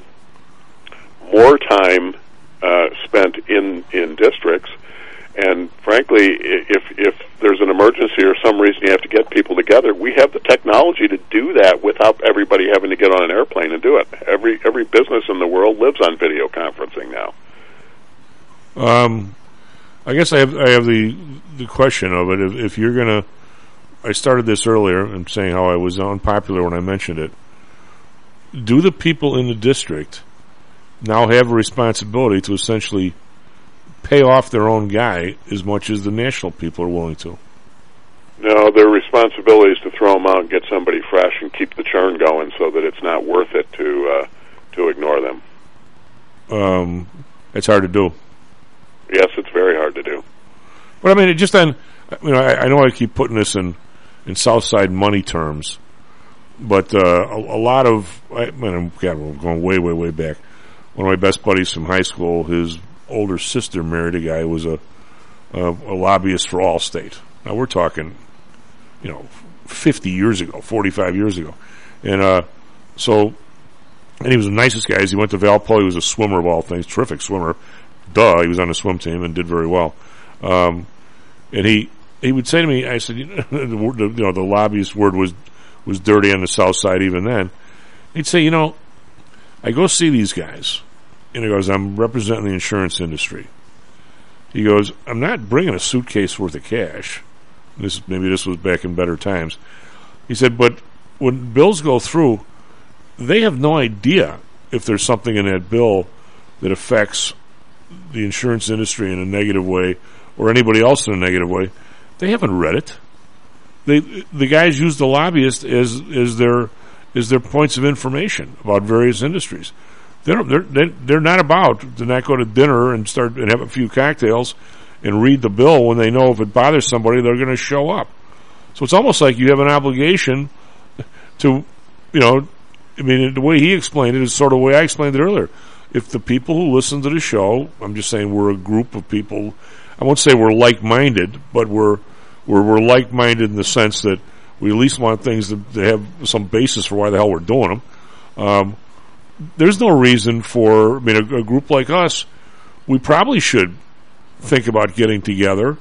more time uh, spent in in districts. And frankly, if if there's an emergency or some reason you have to get people together, we have the technology to do that without everybody having to get on an airplane and do it. Every every business in the world lives on video conferencing now. Um, I guess I have I have the the question of it. If, if you're gonna, I started this earlier and saying how I was unpopular when I mentioned it. Do the people in the district now have a responsibility to essentially pay off their own guy as much as the national people are willing to? No, their responsibility is to throw them out and get somebody fresh and keep the churn going so that it's not worth it to uh, to ignore them. Um, it's hard to do. Yes, it's very hard to do. But I mean, it just on, you know, I, I know I keep putting this in, in Southside money terms, but uh, a, a lot of, I mean, God, we're going way, way, way back. One of my best buddies from high school, his older sister married a guy who was a, a a lobbyist for Allstate. Now we're talking, you know, fifty years ago, forty-five years ago, and uh, so, and he was the nicest guy. He went to Valpo. He was a swimmer of all things, terrific swimmer. Duh, he was on the swim team and did very well. Um, and he he would say to me, I said, you know, the, you know, the lobbyist word was was dirty on the South Side even then. He'd say, you know, I go see these guys. And he goes, I'm representing the insurance industry. He goes, I'm not bringing a suitcase worth of cash. This maybe this was back in better times. He said, but when bills go through, they have no idea if there's something in that bill that affects the insurance industry in a negative way or anybody else in a negative way. They haven't read it. They the guys use the lobbyist as as their as their points of information about various industries. They're, they're, they're not about to not go to dinner and start and have a few cocktails and read the bill when they know if it bothers somebody, they're going to show up. So it's almost like you have an obligation to, you know, I mean, the way he explained it is sort of the way I explained it earlier. If the people who listen to the show, I'm just saying we're a group of people, I won't say we're like-minded, but we're, we're, we're like-minded in the sense that we at least want things to, to have some basis for why the hell we're doing them. Um, There's no reason for, I mean, a, a group like us, we probably should think about getting together.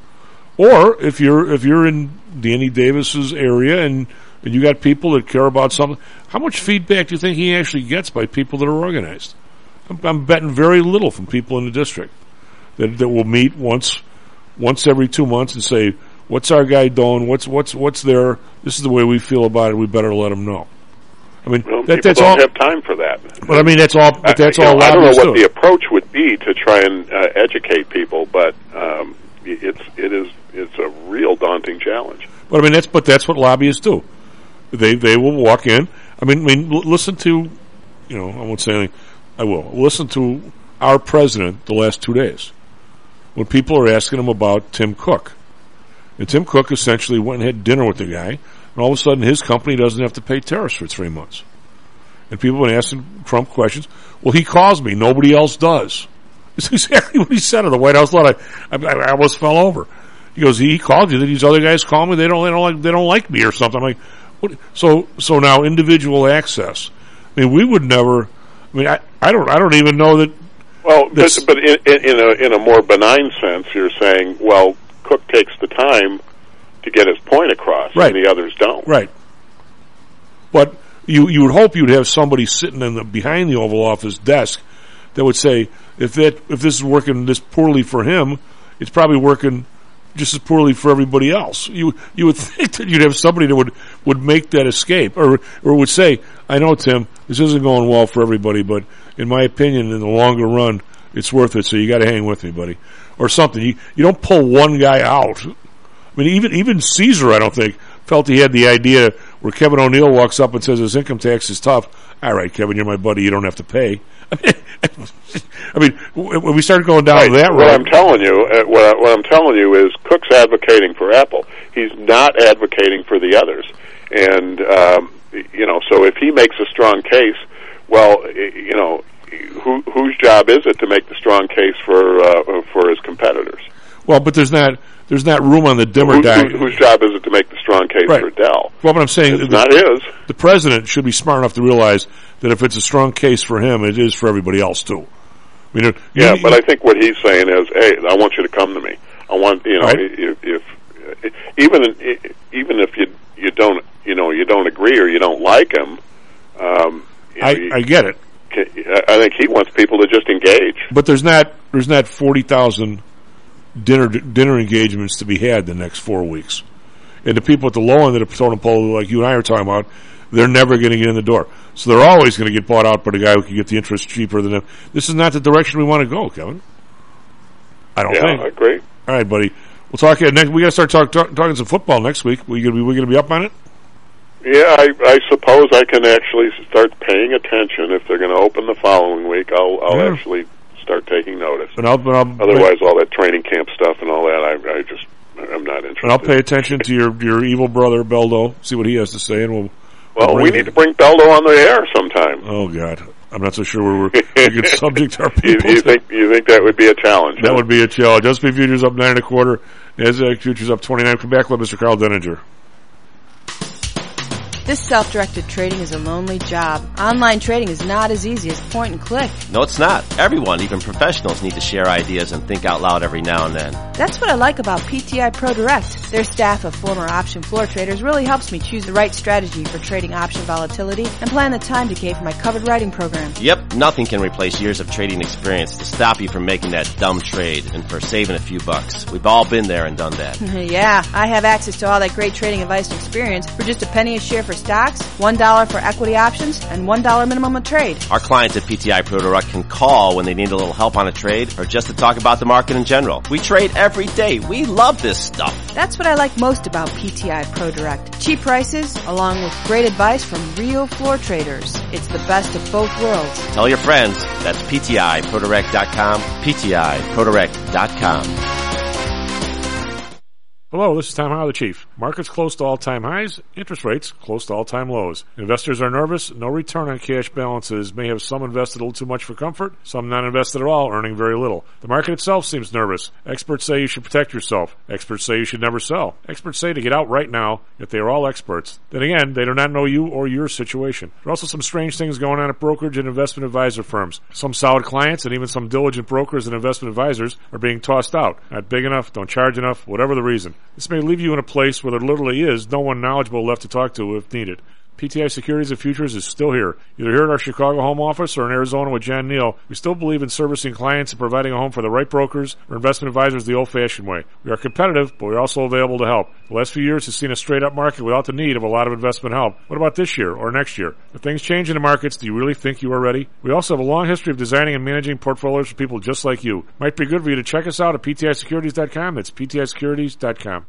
Or if you're if you're in Danny Davis's area and, and you got people that care about something, how much feedback do you think he actually gets by people that are organized? I'm, I'm betting very little from people in the district that that will meet once once every two months and say, "What's our guy doing? What's what's what's there? This is the way we feel about it. We better let him know." I mean, well, that, people that's don't all. have time for that. But I mean, that's all. But that's I, all. Know, I don't know what do. the approach would be to try and uh, educate people, but um, it's it is it's a real daunting challenge. But I mean, that's but that's what lobbyists do. They they will walk in. I mean, I mean, l- listen to, you know, I won't say anything. I will. Listen to our president the last two days when people are asking him about Tim Cook. And Tim Cook essentially went and had dinner with the guy, and all of a sudden his company doesn't have to pay tariffs for three months. And people have been asking Trump questions. Well, he calls me. Nobody else does. It's exactly what he said at the White House lot. I, I, I almost fell over. He goes, he called you. These other guys call me. They don't, they don't like, they don't like me or something. I'm like, what? So, so now individual access. I mean, we would never, I mean, I, I don't, I don't even know that. Well, but, but in, in a, in a more benign sense, you're saying, well, Cook takes the time to get his point across, right, and the others don't. Right. But you, you would hope you'd have somebody sitting in the, behind the Oval Office desk that would say, if that, if this is working this poorly for him, it's probably working just as poorly for everybody else. You, you would think that you'd have somebody that would, would make that escape, or, or would say, I know, Tim, this isn't going well for everybody, but in my opinion, in the longer run, it's worth it, so you gotta hang with me, buddy. Or something. You, you don't pull one guy out. I mean, even, even Caesar, I don't think, felt he had the idea where Kevin O'Neill walks up and says his income tax is tough. All right, Kevin, you're my buddy, you don't have to pay. I mean, when we start going down right. that road. What I'm telling you, uh, what, I, what I'm telling you is Cook's advocating for Apple. He's not advocating for the others. And, um, you know, so if he makes a strong case, well, you know, who, whose job is it to make the strong case for uh, for his competitors? Well, but there's not there's not room on the dimmer who, dial. Who, whose job is it to make the strong case right. for Dell? Well, but I'm saying it's the, not his. The president should be smart enough to realize that if it's a strong case for him, it is for everybody else too. I mean, yeah, you, but I think what he's saying is, hey, I want you to come to me. I want you know, right. if, if even even if you you don't you know you don't agree or you don't like him, um, you know, I, you, I get it. I think he wants people to just engage. But there's not there's not forty thousand dinner dinner engagements to be had the next four weeks. And the people at the low end of the totem pole, like you and I are talking about, they're never going to get in the door. So they're always going to get bought out by the guy who can get the interest cheaper than them. This is not the direction we want to go, Kevin. I don't yeah, think. I agree. All right, buddy. We'll talk next. We got to start talk, talk, talking some football next week. We going to be we going to be up on it? Yeah, I, I suppose I can actually start paying attention. If they're going to open the following week, I'll, I'll yeah. actually start taking notice. And I'll, but I'll, Otherwise, all that training camp stuff and all that, I, I just, I'm not interested. And I'll pay attention to your, your evil brother, Beldo, see what he has to say, and we'll... Well, we'll we need to bring Beldo on the air sometime. Oh, God. I'm not so sure we're, we can subject our people you, you to. think You think that would be a challenge? That huh? would be a challenge. S and P futures up nine and a quarter. NASDAQ futures up twenty-nine. Come back with Mister Carl Denninger. This self-directed trading is a lonely job. Online trading is not as easy as point and click. No, it's not. Everyone, even professionals, need to share ideas and think out loud every now and then. That's what I like about P T I Pro Direct. Their staff of former option floor traders really helps me choose the right strategy for trading option volatility and plan the time decay for my covered writing program. Yep, nothing can replace years of trading experience to stop you from making that dumb trade and for saving a few bucks. We've all been there and done that. Yeah, I have access to all that great trading advice and experience for just a penny a share for stocks, one dollar for equity options, and one dollar minimum a trade. Our clients at P T I Pro Direct can call when they need a little help on a trade or just to talk about the market in general. We trade every day. We love this stuff. That's what I like most about P T I Pro Direct. Cheap prices, along with great advice from real floor traders. It's the best of both worlds. Tell your friends. That's P T I Pro Direct dot com, P T I Pro Direct dot com. Hello, this is Tom Howell, the Chief. Markets close to all-time highs, interest rates close to all-time lows. Investors are nervous. No return on cash balances may have some invested a little too much for comfort, some not invested at all, earning very little. The market itself seems nervous. Experts say you should protect yourself. Experts say you should never sell. Experts say to get out right now, yet they are all experts. Then again, they do not know you or your situation. There are also some strange things going on at brokerage and investment advisor firms. Some solid clients and even some diligent brokers and investment advisors are being tossed out. Not big enough, don't charge enough, whatever the reason. This may leave you in a place where there literally is no one knowledgeable left to talk to if needed. P T I Securities and Futures is still here. Either here at our Chicago home office or in Arizona with John Neal, we still believe in servicing clients and providing a home for the right brokers or investment advisors the old-fashioned way. We are competitive, but we're also available to help. The last few years has seen a straight-up market without the need of a lot of investment help. What about this year or next year? If things change in the markets, do you really think you are ready? We also have a long history of designing and managing portfolios for people just like you. Might be good for you to check us out at P T I Securities dot com. That's P T I Securities dot com.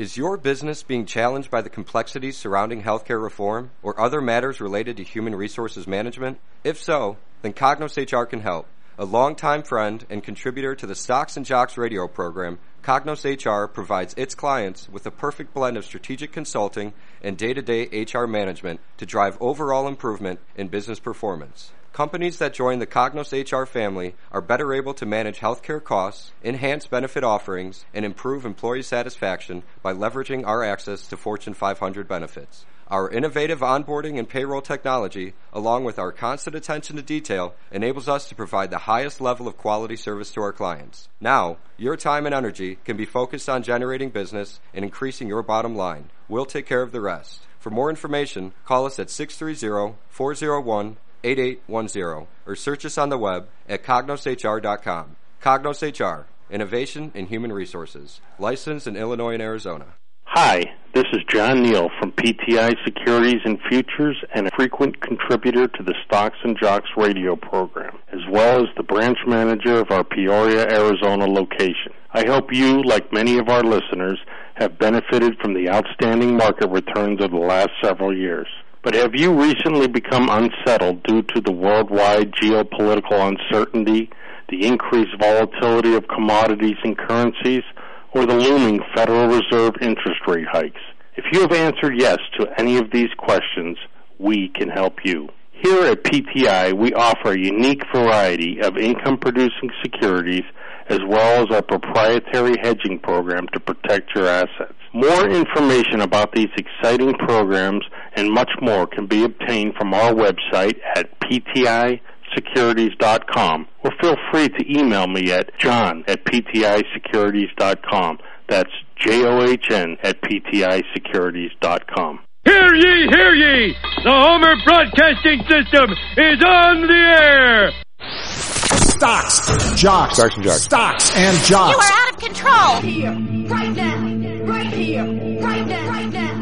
Is your business being challenged by the complexities surrounding healthcare reform or other matters related to human resources management? If so, then Cognos H R can help. A longtime friend and contributor to the Stocks and Jocks radio program, Cognos H R provides its clients with a perfect blend of strategic consulting and day-to-day H R management to drive overall improvement in business performance. Companies that join the Cognos H R family are better able to manage healthcare costs, enhance benefit offerings, and improve employee satisfaction by leveraging our access to Fortune five hundred benefits. Our innovative onboarding and payroll technology, along with our constant attention to detail, enables us to provide the highest level of quality service to our clients. Now, your time and energy can be focused on generating business and increasing your bottom line. We'll take care of the rest. For more information, call us at six three zero, four zero one, eight eight one zero or search us on the web at cognos h r dot com. Cognos H R, Innovation in Human Resources, licensed in Illinois and Arizona. Hi, this is John Neal from P T I Securities and Futures and a frequent contributor to the Stocks and Jocks radio program, as well as the branch manager of our Peoria, Arizona location. I hope you, like many of our listeners, have benefited from the outstanding market returns of the last several years. But have you recently become unsettled due to the worldwide geopolitical uncertainty, the increased volatility of commodities and currencies, or the looming Federal Reserve interest rate hikes? If you have answered yes to any of these questions, we can help you. Here at P T I, we offer a unique variety of income-producing securities as well as our proprietary hedging program to protect your assets. More information about these exciting programs and much more can be obtained from our website at p t i securities dot com, or feel free to email me at john at p t i securities dot com. That's J O H N at p t i securities dot com. Hear ye, hear ye! The Homer Broadcasting System is on the air! Stocks, jocks, Stocks and jocks. Stocks and jocks. You are out of control! Here, right now, right here, right now, right now.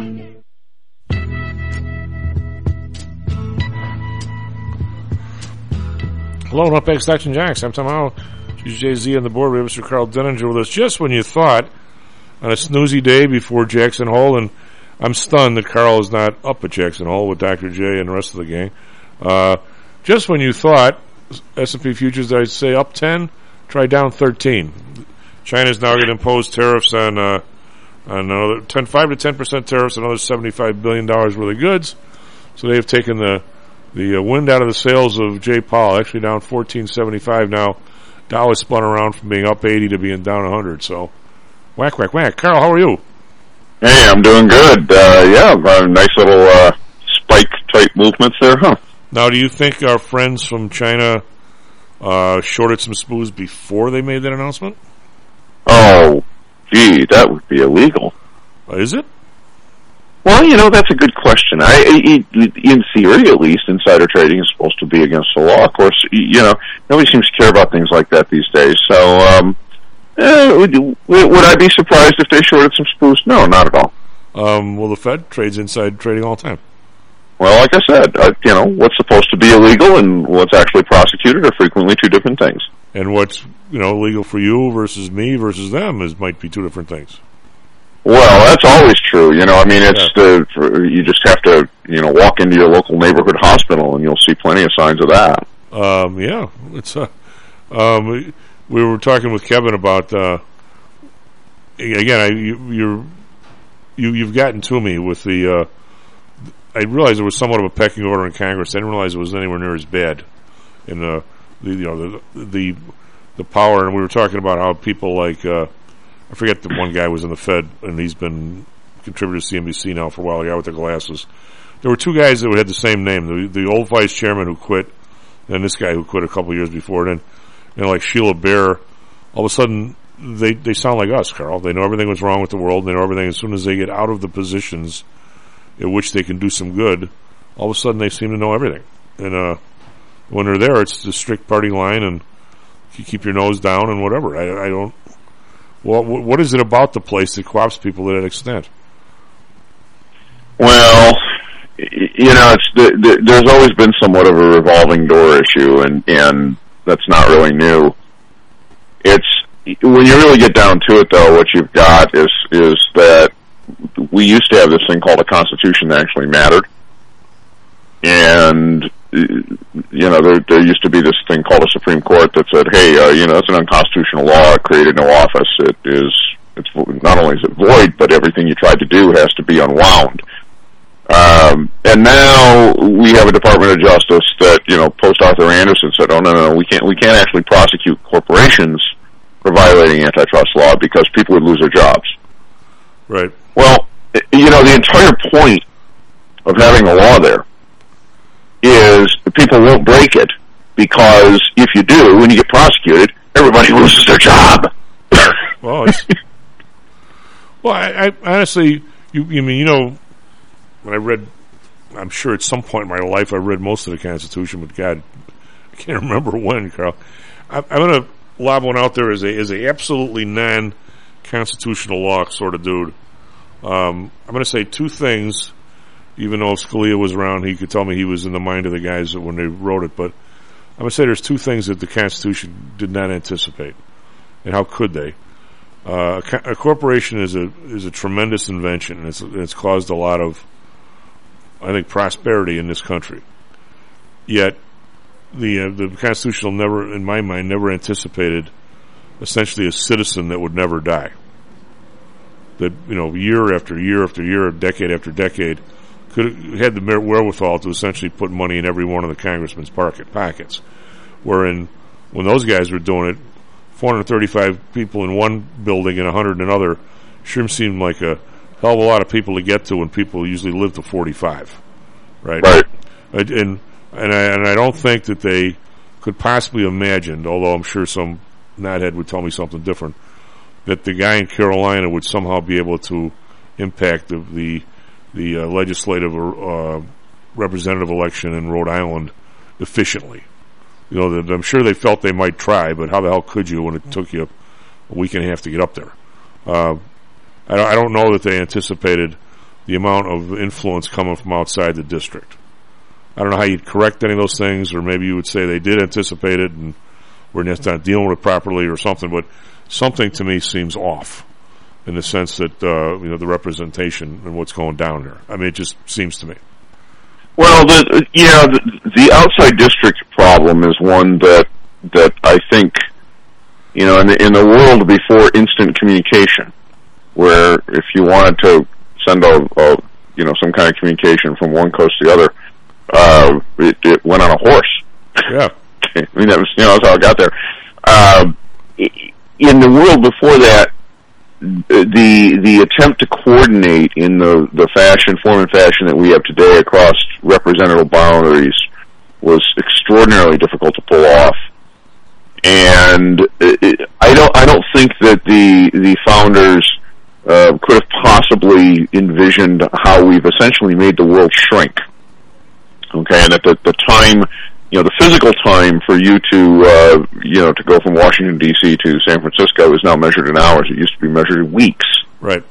Hello, and welcome back to Stocks and Jocks. I'm Tom Howell. She's Jay Z on the board. We have Mister Carl Denninger with us. Just when you thought, on a snoozy day before Jackson Hole, and I'm stunned that Carl is not up at Jackson Hole with Doctor J and the rest of the gang. Uh, just when you thought S and P futures, I'd say up ten, try down thirteen. China's now going to impose tariffs on uh, on another ten, five to ten percent tariffs on another seventy-five billion dollars worth of goods. So they've taken the the uh, wind out of the sails of Jay Powell. Actually down fourteen seventy-five now. Dow is spun around from being up eighty to being down one hundred. So whack, whack, whack. Carl, how are you? Hey, I'm doing good. Uh, yeah, uh, nice little uh, spike-type movements there, huh? Now, do you think our friends from China uh, shorted some S P Ys before they made that announcement? Oh, gee, that would be illegal. Uh, is it? Well, you know, that's a good question. I, in theory, at least, insider trading is supposed to be against the law. Of course, you know, nobody seems to care about things like that these days. So, um, eh, would, would I be surprised if they shorted some S P Ys? No, not at all. Um, well, the Fed trades inside trading all the time. Well, like I said, uh, you know, what's supposed to be illegal and what's actually prosecuted are frequently two different things. And what's, you know, legal for you versus me versus them is might be two different things. Well, that's always true. You know, I mean, it's yeah. the you just have to, you know, walk into your local neighborhood hospital and you'll see plenty of signs of that. Um, yeah, it's uh, um, we were talking with Kevin about uh, again. I, you, you're you you've gotten to me with the. Uh, I realized there was somewhat of a pecking order in Congress. I didn't realize it was anywhere near as bad in the, the you know the the the power. And we were talking about how people like. Uh, I forget the one guy was in the Fed, and he's been contributor to C N B C now for a while, the guy with the glasses. There were two guys that had the same name, the, the old vice chairman who quit, and this guy who quit a couple of years before. And then, and like Sheila Bair, all of a sudden, they, they sound like us, Carl. They know everything was wrong with the world, they know everything. As soon as they get out of the positions in which they can do some good, all of a sudden they seem to know everything. And uh, when they're there, it's the strict party line, and you keep your nose down and whatever. I, I don't... Well, what is it about the place that co-opts people to that extent? Well, you know, it's the, the, there's always been somewhat of a revolving door issue, and, and that's not really new. It's when you really get down to it, though, what you've got is is that we used to have this thing called a Constitution that actually mattered. And, you know, there, there used to be this thing called a Supreme Court that said, hey, uh, you know, it's an unconstitutional law. It created no office. It is, it's not only is it void, but everything you tried to do has to be unwound. Um, and now we have a Department of Justice that, you know, post Arthur Anderson said, oh, no, no, no, we can't, we can't actually prosecute corporations for violating antitrust law because people would lose their jobs. Right. Well, you know, the entire point of having a law there is that people won't break it because if you do, when you get prosecuted, everybody loses their job. Well, it's, well, I, I honestly, you, you mean, you know, when I read, I'm sure at some point in my life I read most of the Constitution, but God, I can't remember when, Carl. I, I'm going to lob one out there as a as a absolutely non-constitutional law sort of dude. Um, I'm going to say two things, even though if Scalia was around, he could tell me he was in the mind of the guys when they wrote it, but I'm going to say there's two things that the Constitution did not anticipate, and how could they? Uh, a, a corporation is a is a tremendous invention, and it's, it's caused a lot of, I think, prosperity in this country. Yet, the uh, the Constitution never, in my mind, never anticipated essentially a citizen that would never die. That, you know, year after year after year, decade after decade, could have had the wherewithal to essentially put money in every one of the congressman's pocket, pockets. Wherein, when those guys were doing it, four hundred thirty-five people in one building and one hundred in another sure seemed like a hell of a lot of people to get to when people usually live to forty-five, right? Right. And and I, and I don't think that they could possibly imagined, although I'm sure some knothead would tell me something different, that the guy in Carolina would somehow be able to impact the the, the uh, legislative or uh, representative election in Rhode Island efficiently. You know, that I'm sure they felt they might try, but how the hell could you when it took you a week and a half to get up there? Uh, I don't, I don't know that they anticipated the amount of influence coming from outside the district. I don't know how you'd correct any of those things, or maybe you would say they did anticipate it and we're just not dealing with it properly or something, but something to me seems off in the sense that, uh, you know, the representation and what's going down here. I mean, it just seems to me. Well, the, yeah, the, the outside district problem is one that that I think, you know, in the, in the world before instant communication, where if you wanted to send a, a you know, some kind of communication from one coast to the other, uh, it, it went on a horse. Yeah. I mean, that was, you know, that's how I got there. Um, in the world before that, the the attempt to coordinate in the, the fashion, form and fashion that we have today across representative boundaries was extraordinarily difficult to pull off. And it, I don't I don't think that the the founders uh, could have possibly envisioned how we've essentially made the world shrink. Okay, and at the, the time, you know, the physical time for you to, uh, you know, to go from Washington, D C to San Francisco is now measured in hours. It used to be measured in weeks. Right.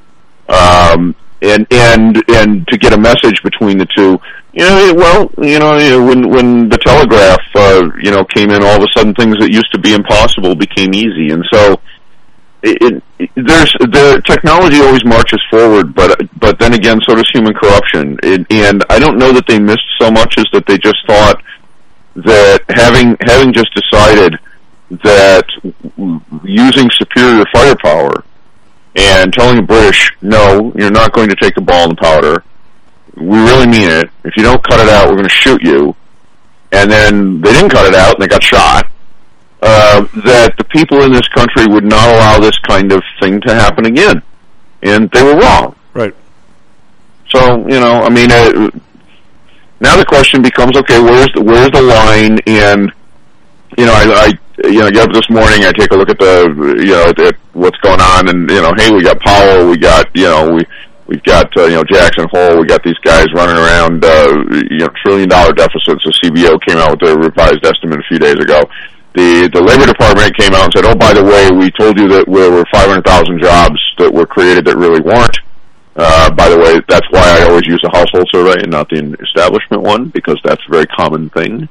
Um, and, and, and to get a message between the two, you know, well, you know, when, when the telegraph, uh, you know, came in, all of a sudden things that used to be impossible became easy. And so, it, it, there's, the technology always marches forward, but, but then again, so does human corruption. It, and I don't know that they missed so much as that they just thought that having having just decided that using superior firepower and telling the British, no, you're not going to take the ball and the powder, we really mean it, if you don't cut it out, we're going to shoot you, and then they didn't cut it out and they got shot, uh, that the people in this country would not allow this kind of thing to happen again. And they were wrong. Right. So, you know, I mean, uh, now the question becomes, okay, where's the, where's the line? And, you know, I, I, you know, get up this morning, I take a look at the, you know, at, at what's going on, and, you know, hey, we got Powell, we got, you know, we, we've got, uh, you know, Jackson Hole, we got these guys running around, uh, you know, trillion dollar deficits. The C B O came out with a revised estimate a few days ago. The, the Labor Department came out and said, oh, by the way, we told you that there were five hundred thousand jobs that were created that really weren't. Uh, by the way, that's why I always use a household survey and not the establishment one, because that's a very common thing.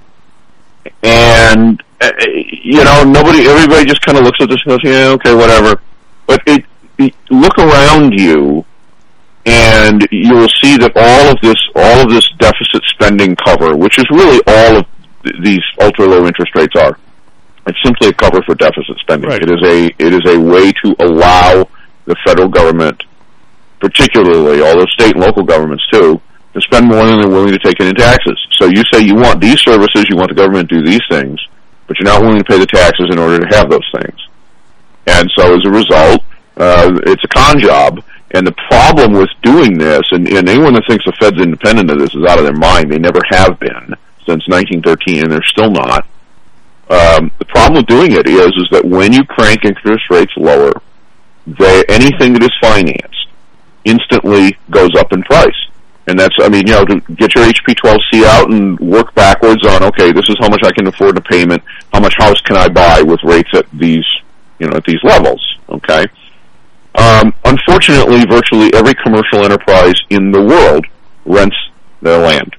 And, uh, you know, nobody, everybody just kind of looks at this and goes, yeah, okay, whatever. But it, look around you, and you will see that all of this, all of this deficit spending cover, which is really all of th- these ultra low interest rates are, it's simply a cover for deficit spending. Right. It is a it is a way to allow the federal government, particularly, although state and local governments too, to spend more than they're willing to take in in taxes. So you say you want these services, you want the government to do these things, but you're not willing to pay the taxes in order to have those things. And so as a result, uh, it's a con job. And the problem with doing this, and, and anyone that thinks the Fed's independent of this is out of their mind. They never have been since nineteen thirteen, and they're still not. Um, the problem with doing it is, is that when you crank interest rates lower, they, anything that is financed instantly goes up in price. And that's, I mean, you know, to get your H P twelve C out and work backwards on, okay, this is how much I can afford a payment, how much house can I buy with rates at these, you know, at these levels, okay? Um, unfortunately, virtually every commercial enterprise in the world rents their land.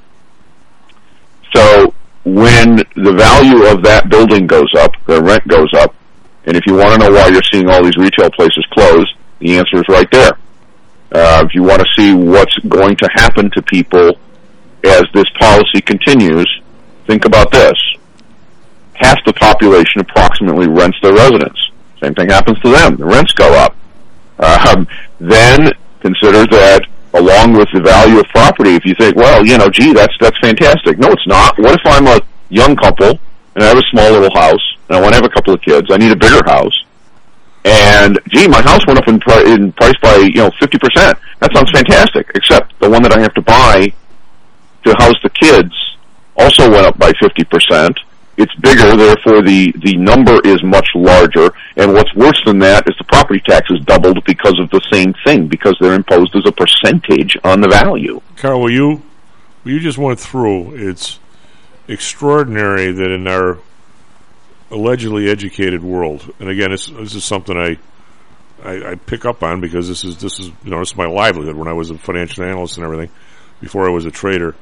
So when the value of that building goes up, their rent goes up, and if you want to know why you're seeing all these retail places close, the answer is right there. Uh, if you want to see what's going to happen to people as this policy continues, think about this. Half the population approximately rents their residence. Same thing happens to them. The rents go up. Um, then consider that along with the value of property, if you think, well, you know, gee, that's that's fantastic. No, it's not. What if I'm a young couple and I have a small little house and I want to have a couple of kids? I need a bigger house. And, gee, my house went up in, pri- in price by, you know, fifty percent. That sounds fantastic, except the one that I have to buy to house the kids also went up by fifty percent. It's bigger, therefore the, the number is much larger. And what's worse than that is the property taxes doubled because of the same thing, because they're imposed as a percentage on the value. Carl, what you, what you just went through, it's extraordinary that in our allegedly educated world, and again, this, this is something I, I I pick up on because this is this is you know this is my livelihood when I was a financial analyst and everything, before I was a trader.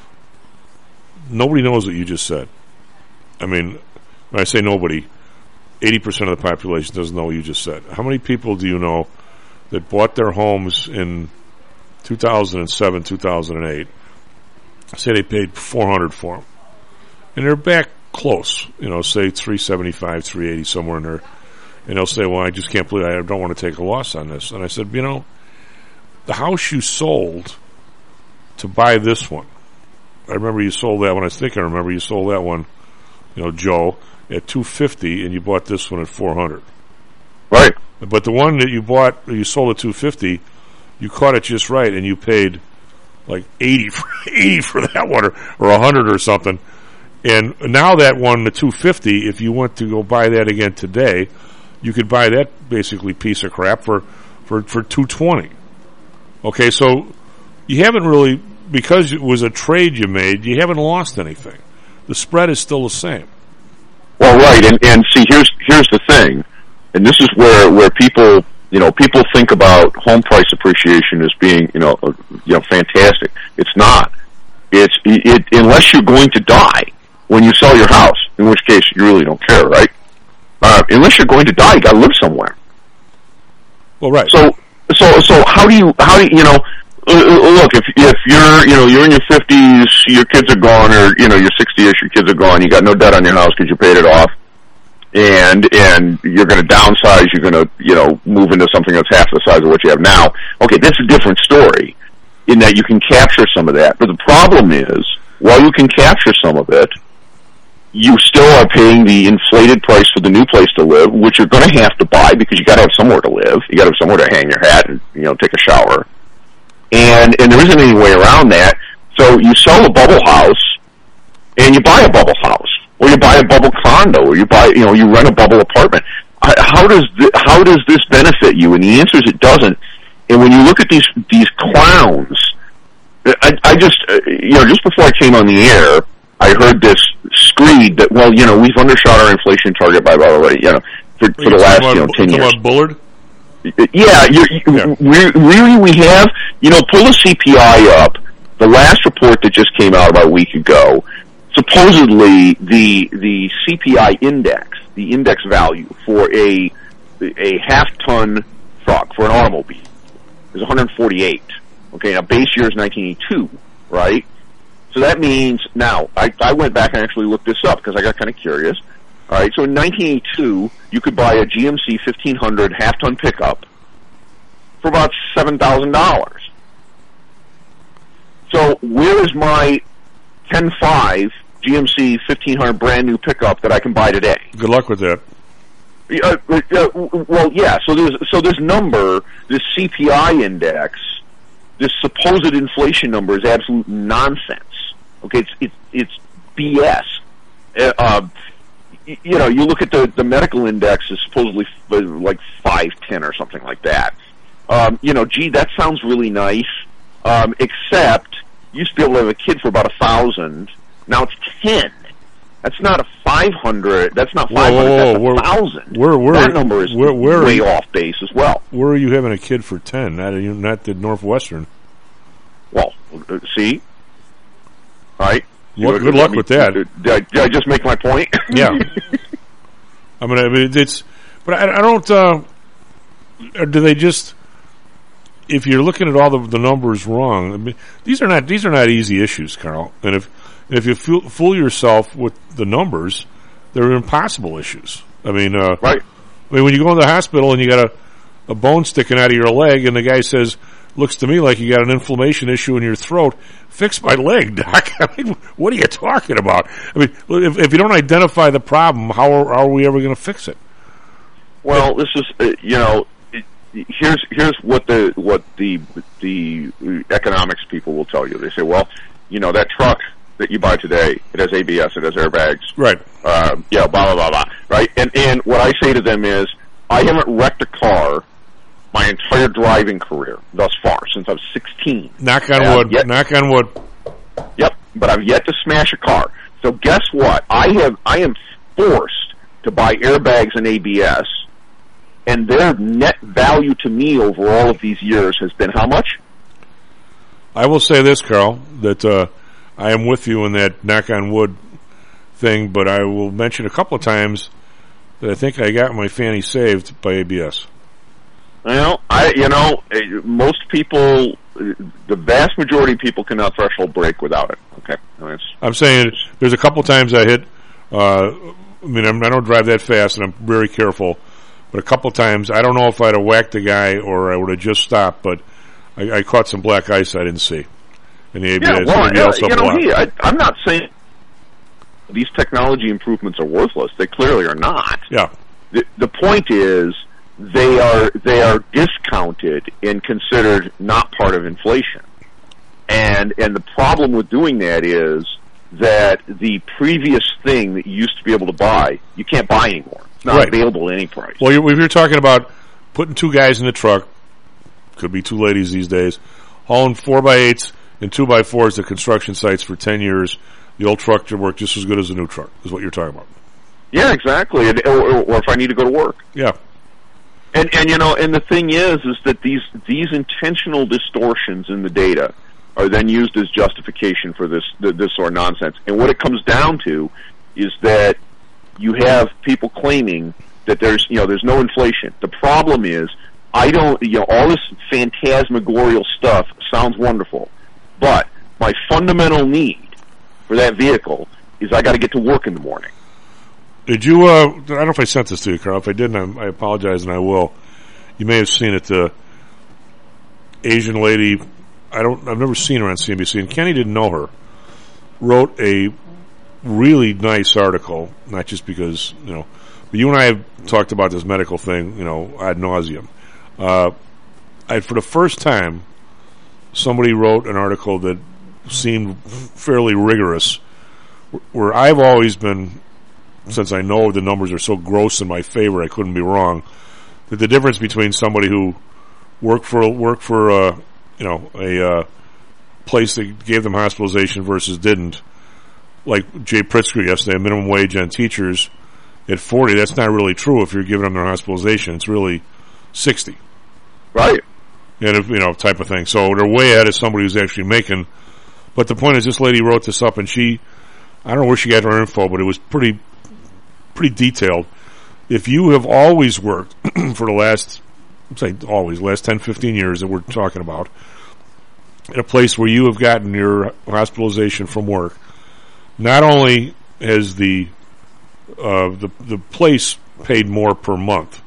Nobody knows what you just said. I mean, when I say nobody, eighty percent of the population doesn't know what you just said. How many people do you know that bought their homes in two thousand seven, two thousand eight, say they paid four hundred for them, and they're back close, you know, say three seventy-five, three eighty, somewhere in there, and they'll say, well, I just can't believe I don't want to take a loss on this. And I said, you know, the house you sold to buy this one, I remember you sold that one, I think I remember you sold that one, you know, Joe, at two fifty, and you bought this one at four hundred. Right. But the one that you bought, you sold at two fifty, you caught it just right, and you paid like eighty for, eighty for that one, or, or one hundred or something. And now that one, the two fifty, if you went to go buy that again today, you could buy that basically piece of crap for, for, for two twenty. Okay, so you haven't really, because it was a trade you made, you haven't lost anything. The spread is still the same. Well, right, and, and see, here's here's the thing, and this is where, where people, you know, people think about home price appreciation as being, you know, uh, you know, fantastic. It's not. It's it, it unless you're going to die when you sell your house, in which case you really don't care, right? Uh, unless you're going to die, you got to live somewhere. Well, right. So, so, so, how do you, how do you, you know? Look, if if you're, you know, you're in your fifties, your kids are gone, or you know, you're sixty-ish, your kids are gone, you got no debt on your house because you paid it off, and and you're going to downsize, you're going to, you know, move into something that's half the size of what you have now. Okay, that's a different story, in that you can capture some of that. But the problem is, while you can capture some of it, you still are paying the inflated price for the new place to live, which you're going to have to buy because you got to have somewhere to live. You got to have somewhere to hang your hat and, you know, take a shower. And and there isn't any way around that. So you sell a bubble house, and you buy a bubble house, or you buy a bubble condo, or you buy, you know, you rent a bubble apartment. How does th- how does this benefit you? And the answer is it doesn't. And when you look at these these clowns, I, I just uh, you know just before I came on the air, I heard this screed that, well, you know, we've undershot our inflation target by about already, you know, for, for the last, about, you know, ten years. About Bullard? Yeah, you, you, yeah. We, really we have, you know, pull the C P I up. The last report that just came out about a week ago, supposedly the the C P I index, the index value for a a half ton truck, for an automobile, is one hundred forty-eight. Okay, now base year is nineteen eighty-two, right? So that means, now, I, I went back and actually looked this up because I got kind of curious. All right, so in nineteen eighty-two, you could buy a G M C fifteen hundred half-ton pickup for about seven thousand dollars. So where is my ten five G M C fifteen hundred brand new pickup that I can buy today? Good luck with that. Uh, uh, well, yeah. So there's so this number, this C P I index, this supposed inflation number is absolute nonsense. Okay, it's it's it's B S. Uh, uh, you know, you look at the the medical index is supposedly f- like five ten or something like that. Um, you know, gee, that sounds really nice. Um, except you used to be able to have a kid for about a thousand. Now it's ten. That's not a five hundred. That's not five hundred. That's a thousand. Where, where, that number is where, where way you, off base as well. Where are you having a kid for ten? Not a, not the Northwestern. Well, uh, see, all right. Well, good luck I mean, with that. Did I, did I just make my point? Yeah. I mean, I mean, it's, but I, I don't. Uh, or do they just? If you're looking at all the, the numbers wrong, I mean, these are not these are not easy issues, Carl. And if if you fool, fool yourself with the numbers, they're impossible issues. I mean, uh, right. I mean, when you go in the hospital and you got a, a bone sticking out of your leg, and the guy says, "Looks to me like you got an inflammation issue in your throat. Fix my leg, doc." I mean, what are you talking about? I mean, if, if you don't identify the problem, how are, how are we ever going to fix it? Well, this is uh, you know. Here's here's what the what the the economics people will tell you. They say, well, you know, that truck that you buy today, it has A B S, it has airbags, right? Uh, yeah, blah blah blah blah, right? And and what I say to them is, I haven't wrecked a car my entire driving career thus far since I was sixteen. Knock on wood. Yet, knock on wood. Yep, but I've yet to smash a car. So guess what? I have I am forced to buy airbags and A B S. And their net value to me over all of these years has been how much? I will say this, Carl, that uh, I am with you in that knock on wood thing, but I will mention a couple of times that I think I got my fanny saved by A B S. Well, I, you know, most people, the vast majority of people cannot threshold brake without it. Okay, That's, I'm saying there's a couple of times I hit. Uh, I mean, I'm, I don't drive that fast, and I'm very careful. But a couple times, I don't know if I'd have whacked the guy or I would have just stopped, but I, I caught some black ice I didn't see. And the A B S, yeah, well, A B S you know, he, I, I'm not saying these technology improvements are worthless. They clearly are not. Yeah. The, the point is, they are they are discounted and considered not part of inflation. And and the problem with doing that is that the previous thing that you used to be able to buy, you can't buy anymore. It's not right. available at any price. Well, you're, if you're talking about putting two guys in the truck, could be two ladies these days, hauling four by eights and two by fours to construction sites for ten years, the old truck should work just as good as a new truck, is what you're talking about. Yeah, exactly. And, or, or if I need to go to work. Yeah. And and you know, and the thing is, is that these these intentional distortions in the data are then used as justification for this this sort of nonsense. And what it comes down to is that you have people claiming that there's you know there's no inflation. The problem is, I don't you know all this phantasmagorial stuff sounds wonderful, but my fundamental need for that vehicle is I got to get to work in the morning. Did you, uh, I don't know if I sent this to you, Carl. If I didn't, I, I apologize, and I will. You may have seen it, the Asian lady, I don't, I've never seen her on C N B C, and Kenny didn't know her, wrote a really nice article, not just because, you know, but you and I have talked about this medical thing, you know, ad nauseum. Uh, I, for the first time, somebody wrote an article that seemed fairly rigorous, where I've always been, since I know the numbers are so gross in my favor, I couldn't be wrong, that the difference between somebody who worked for worked for uh, you know a uh, place that gave them hospitalization versus didn't, like Jay Pritzker yesterday, minimum wage on teachers at forty. That's not really true if you're giving them their hospitalization. It's really sixty, right? And if, you know, type of thing. So they're way ahead of somebody who's actually making. But the point is, this lady wrote this up, and she, I don't know where she got her info, but it was pretty. pretty detailed. If you have always worked for the last say always, last ten, fifteen years that we're talking about, in a place where you have gotten your hospitalization from work, not only has the uh, the the place paid more per month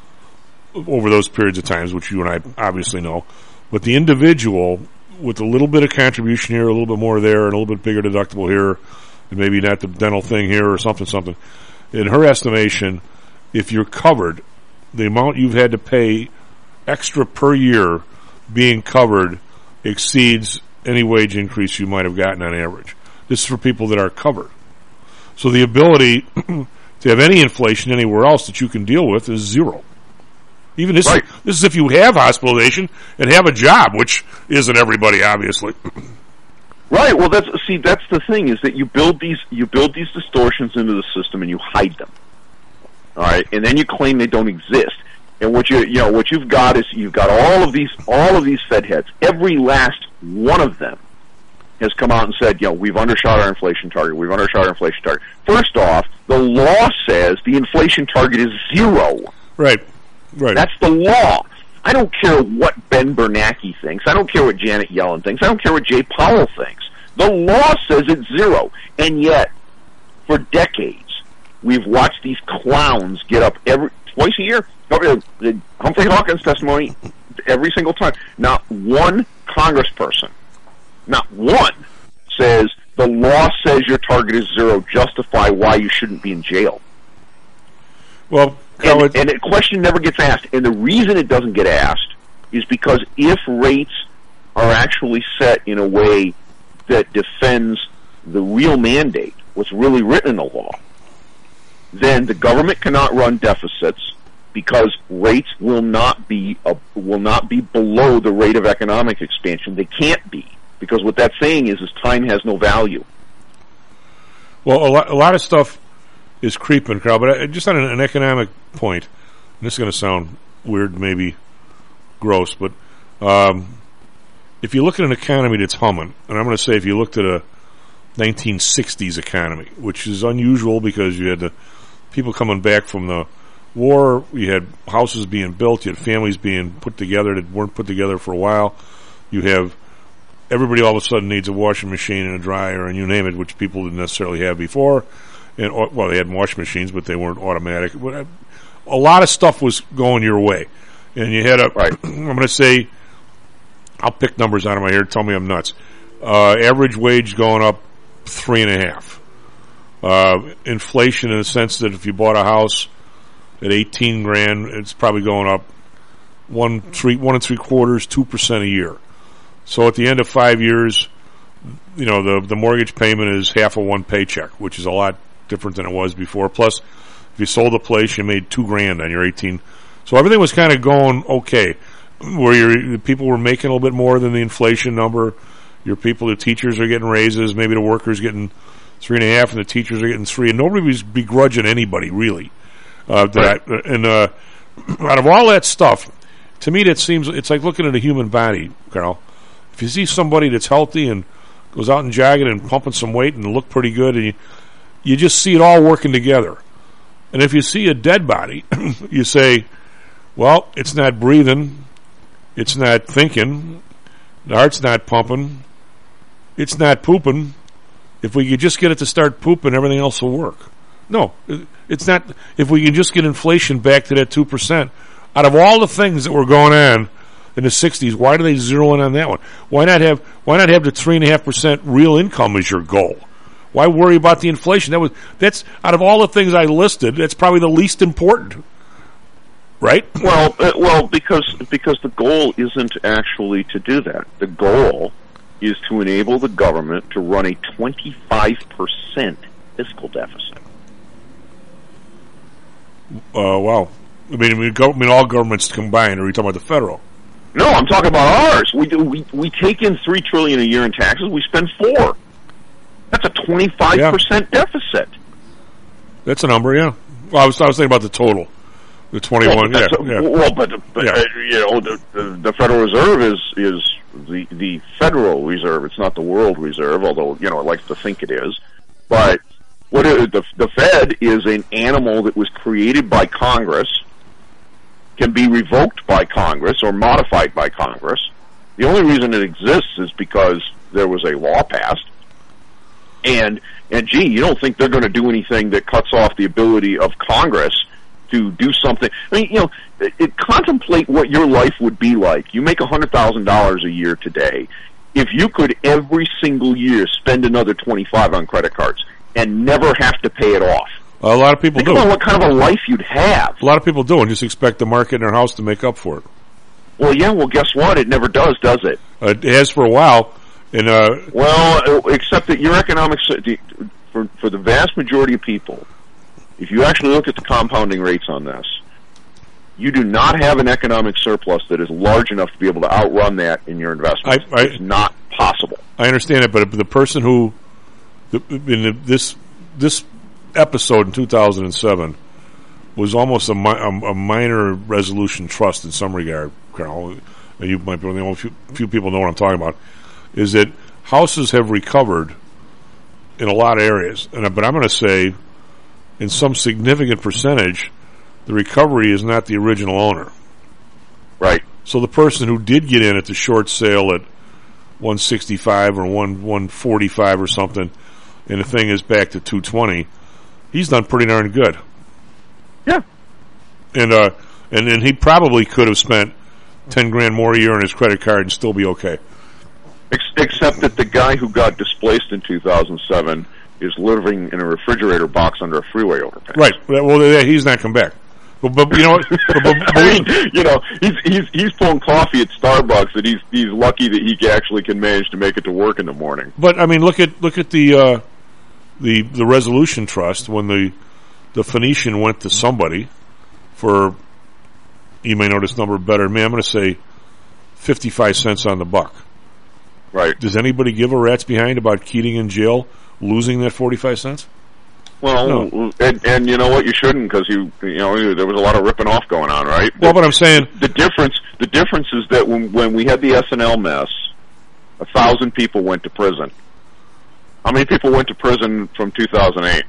over those periods of times, which you and I obviously know, but the individual with a little bit of contribution here, a little bit more there, and a little bit bigger deductible here, and maybe not the dental thing here or something, something. In her estimation, if you're covered, the amount you've had to pay extra per year being covered exceeds any wage increase you might have gotten on average. This is for people that are covered. So the ability to have any inflation anywhere else that you can deal with is zero. Even this, right. This is if you have hospitalization and have a job, which isn't everybody, obviously. Right. Well, that's see, that's the thing, is that you build these you build these distortions into the system and you hide them. All right, and then you claim they don't exist. And what you you know what you've got is you've got all of these all of these Fed heads. Every last one of them has come out and said, you know, we've undershot our inflation target. We've undershot our inflation target. First off, the law says the inflation target is zero. Right. Right. That's the law. I don't care what Ben Bernanke thinks. I don't care what Janet Yellen thinks. I don't care what Jay Powell thinks. The law says it's zero. And yet, for decades, we've watched these clowns get up every twice a year. Humphrey Hawkins' testimony every single time. Not one congressperson, not one, says the law says your target is zero. Justify why you shouldn't be in jail. Well, and, and the question never gets asked. And the reason it doesn't get asked is because if rates are actually set in a way that defends the real mandate, what's really written in the law, then the government cannot run deficits because rates will not be uh, will not be below the rate of economic expansion. They can't be, because what that's saying is, is time has no value. Well, a lot, a lot of stuff is creeping, Carl, but just on an, an economic point, and this is going to sound weird, maybe gross, but um, if you look at an economy that's humming, and I'm going to say if you looked at a nineteen sixties economy, which is unusual because you had the people coming back from the war, you had houses being built, you had families being put together that weren't put together for a while, you have everybody all of a sudden needs a washing machine and a dryer and you name it, which people didn't necessarily have before. And, well, they had washing machines, but they weren't automatic. A lot of stuff was going your way. And you had a, right. I'm going to say, I'll pick numbers out of my head, tell me I'm nuts. Uh, average wage going up three and a half. Uh, inflation in the sense that if you bought a house at eighteen grand, it's probably going up one, three, one and three quarters, two percent a year. So at the end of five years, you know, the, the mortgage payment is half of one paycheck, which is a lot different than it was before. Plus, if you sold a place, you made two grand on your eighteen. So everything was kind of going okay. Where your people were making a little bit more than the inflation number. Your people, the teachers are getting raises. Maybe the workers getting three and a half, and the teachers are getting three. And nobody was begrudging anybody really. Uh, that right. And uh, out of all that stuff, to me, that seems it's like looking at a human body, Carl. If you see somebody that's healthy and goes out and jogging and pumping some weight and look pretty good, and you you just see it all working together. And if you see a dead body, you say, well, it's not breathing, it's not thinking, the heart's not pumping, it's not pooping. If we could just get it to start pooping, everything else will work. No, it's not. If we can just get inflation back to that two percent, out of all the things that were going on in the sixties, why do they zero in on that one? Why not have why not have the three and a half percent real income as your goal? Why worry about the inflation? That was that's out of all the things I listed, that's probably the least important, right? Well, uh, well, because because the goal isn't actually to do that. The goal is to enable the government to run a twenty-five percent fiscal deficit. Uh, wow. I mean, I mean, go, I mean, all governments combined, or are you talking about the federal? No, I'm talking about ours. We do, we we take in three trillion a year in taxes. We spend four. That's a twenty-five yeah. percent deficit. That's a number, yeah. Well, I was I was thinking about the total, the twenty-one. Well, yeah, a, yeah. Well, but, but yeah. uh, you know, the, the the Federal Reserve is is the the Federal Reserve. It's not the World Reserve, although you know it likes to think it is. But what it, the the Fed is an animal that was created by Congress can be revoked by Congress or modified by Congress. The only reason it exists is because there was a law passed. And, and gee, you don't think they're going to do anything that cuts off the ability of Congress to do something? I mean, you know, it, it, contemplate what your life would be like. You make one hundred thousand dollars a year today. If you could every single year spend another twenty-five on credit cards and never have to pay it off. A lot of people Think do. about what kind of a life you'd have. A lot of people do, and just expect the market in their house to make up for it. Well, yeah, well, guess what? It never does, does it? Uh, it has for a while. And, uh, well, except that your economics, for, for the vast majority of people, if you actually look at the compounding rates on this, you do not have an economic surplus that is large enough to be able to outrun that in your investments. I, I, it's not possible. I understand it, but the person who, the, in the, this this episode in two thousand seven was almost a, mi- a, a minor resolution trust in some regard, Carl. You might be one of the only few, few people know what I'm talking about. Is that houses have recovered in a lot of areas, and but I'm going to say, in some significant percentage, the recovery is not the original owner. Right. So the person who did get in at the short sale at one sixty-five or one one forty-five or something, and the thing is back to two twenty, he's done pretty darn good. Yeah. And uh, and then he probably could have spent ten grand more a year on his credit card and still be okay. Except that the guy who got displaced in two thousand seven is living in a refrigerator box under a freeway overpass. Right. Well, he's not come back. But, but you know what? but, but, but I mean, you know, he's he's he's pulling coffee at Starbucks, and he's he's lucky that he actually can manage to make it to work in the morning. But I mean, look at look at the uh, the the Resolution Trust when the the Phoenician went to somebody for, you may know this number better than me. I'm going to say fifty-five cents on the buck. Right. Does anybody give a rat's behind about Keating in jail losing that forty-five cents? Well, no. and, and you know what? You shouldn't, because you you know there was a lot of ripping off going on, right? Well, but I'm saying the difference the difference is that when when we had the S and L mess, a thousand people went to prison. How many people went to prison from two thousand eight?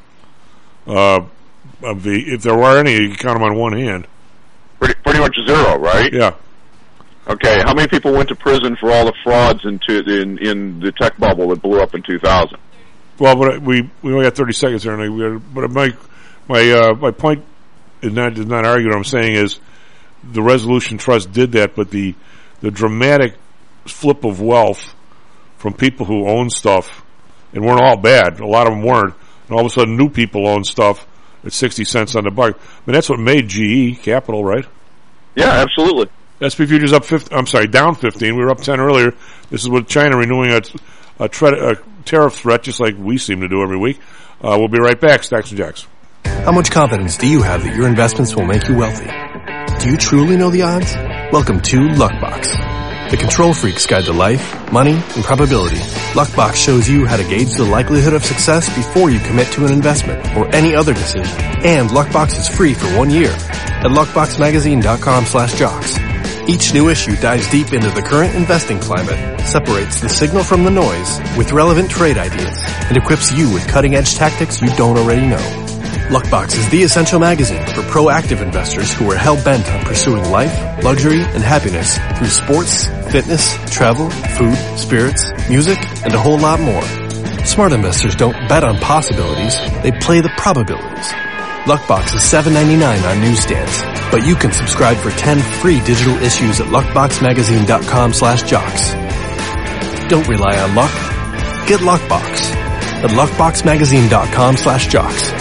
Uh, of the if there were any, you can count them on one hand. Pretty pretty much zero, right? Yeah. Okay, how many people went to prison for all the frauds into in in the tech bubble that blew up in two thousand? Well, but we we only got thirty seconds there, and we but my my uh, my point is not is not arguing. What I'm saying is the Resolution Trust did that, but the the dramatic flip of wealth from people who own stuff and weren't all bad. A lot of them weren't, and all of a sudden, new people own stuff at sixty cents on the buck. I mean, that's what made G E Capital, right? Yeah, absolutely. S and P futures up fifteen. I'm sorry, down fifteen. We were up ten earlier. This is with China renewing a, a, tre- a tariff threat, just like we seem to do every week. Uh, we'll be right back. Stacks and Jacks. How much confidence do you have that your investments will make you wealthy? Do you truly know the odds? Welcome to Luckbox, the control freak's guide to life, money, and probability. Luckbox shows you how to gauge the likelihood of success before you commit to an investment or any other decision. And Luckbox is free for one year at luckboxmagazine.com slash jocks. Each new issue dives deep into the current investing climate, separates the signal from the noise with relevant trade ideas, and equips you with cutting-edge tactics you don't already know. Luckbox is the essential magazine for proactive investors who are hell-bent on pursuing life, luxury, and happiness through sports, fitness, travel, food, spirits, music, and a whole lot more. Smart investors don't bet on possibilities, they play the probabilities. Luckbox is seven ninety-nine on newsstands, but you can subscribe for ten free digital issues at luckboxmagazine.com slash jocks. Don't rely on luck. Get Luckbox at luckboxmagazine.com slash jocks.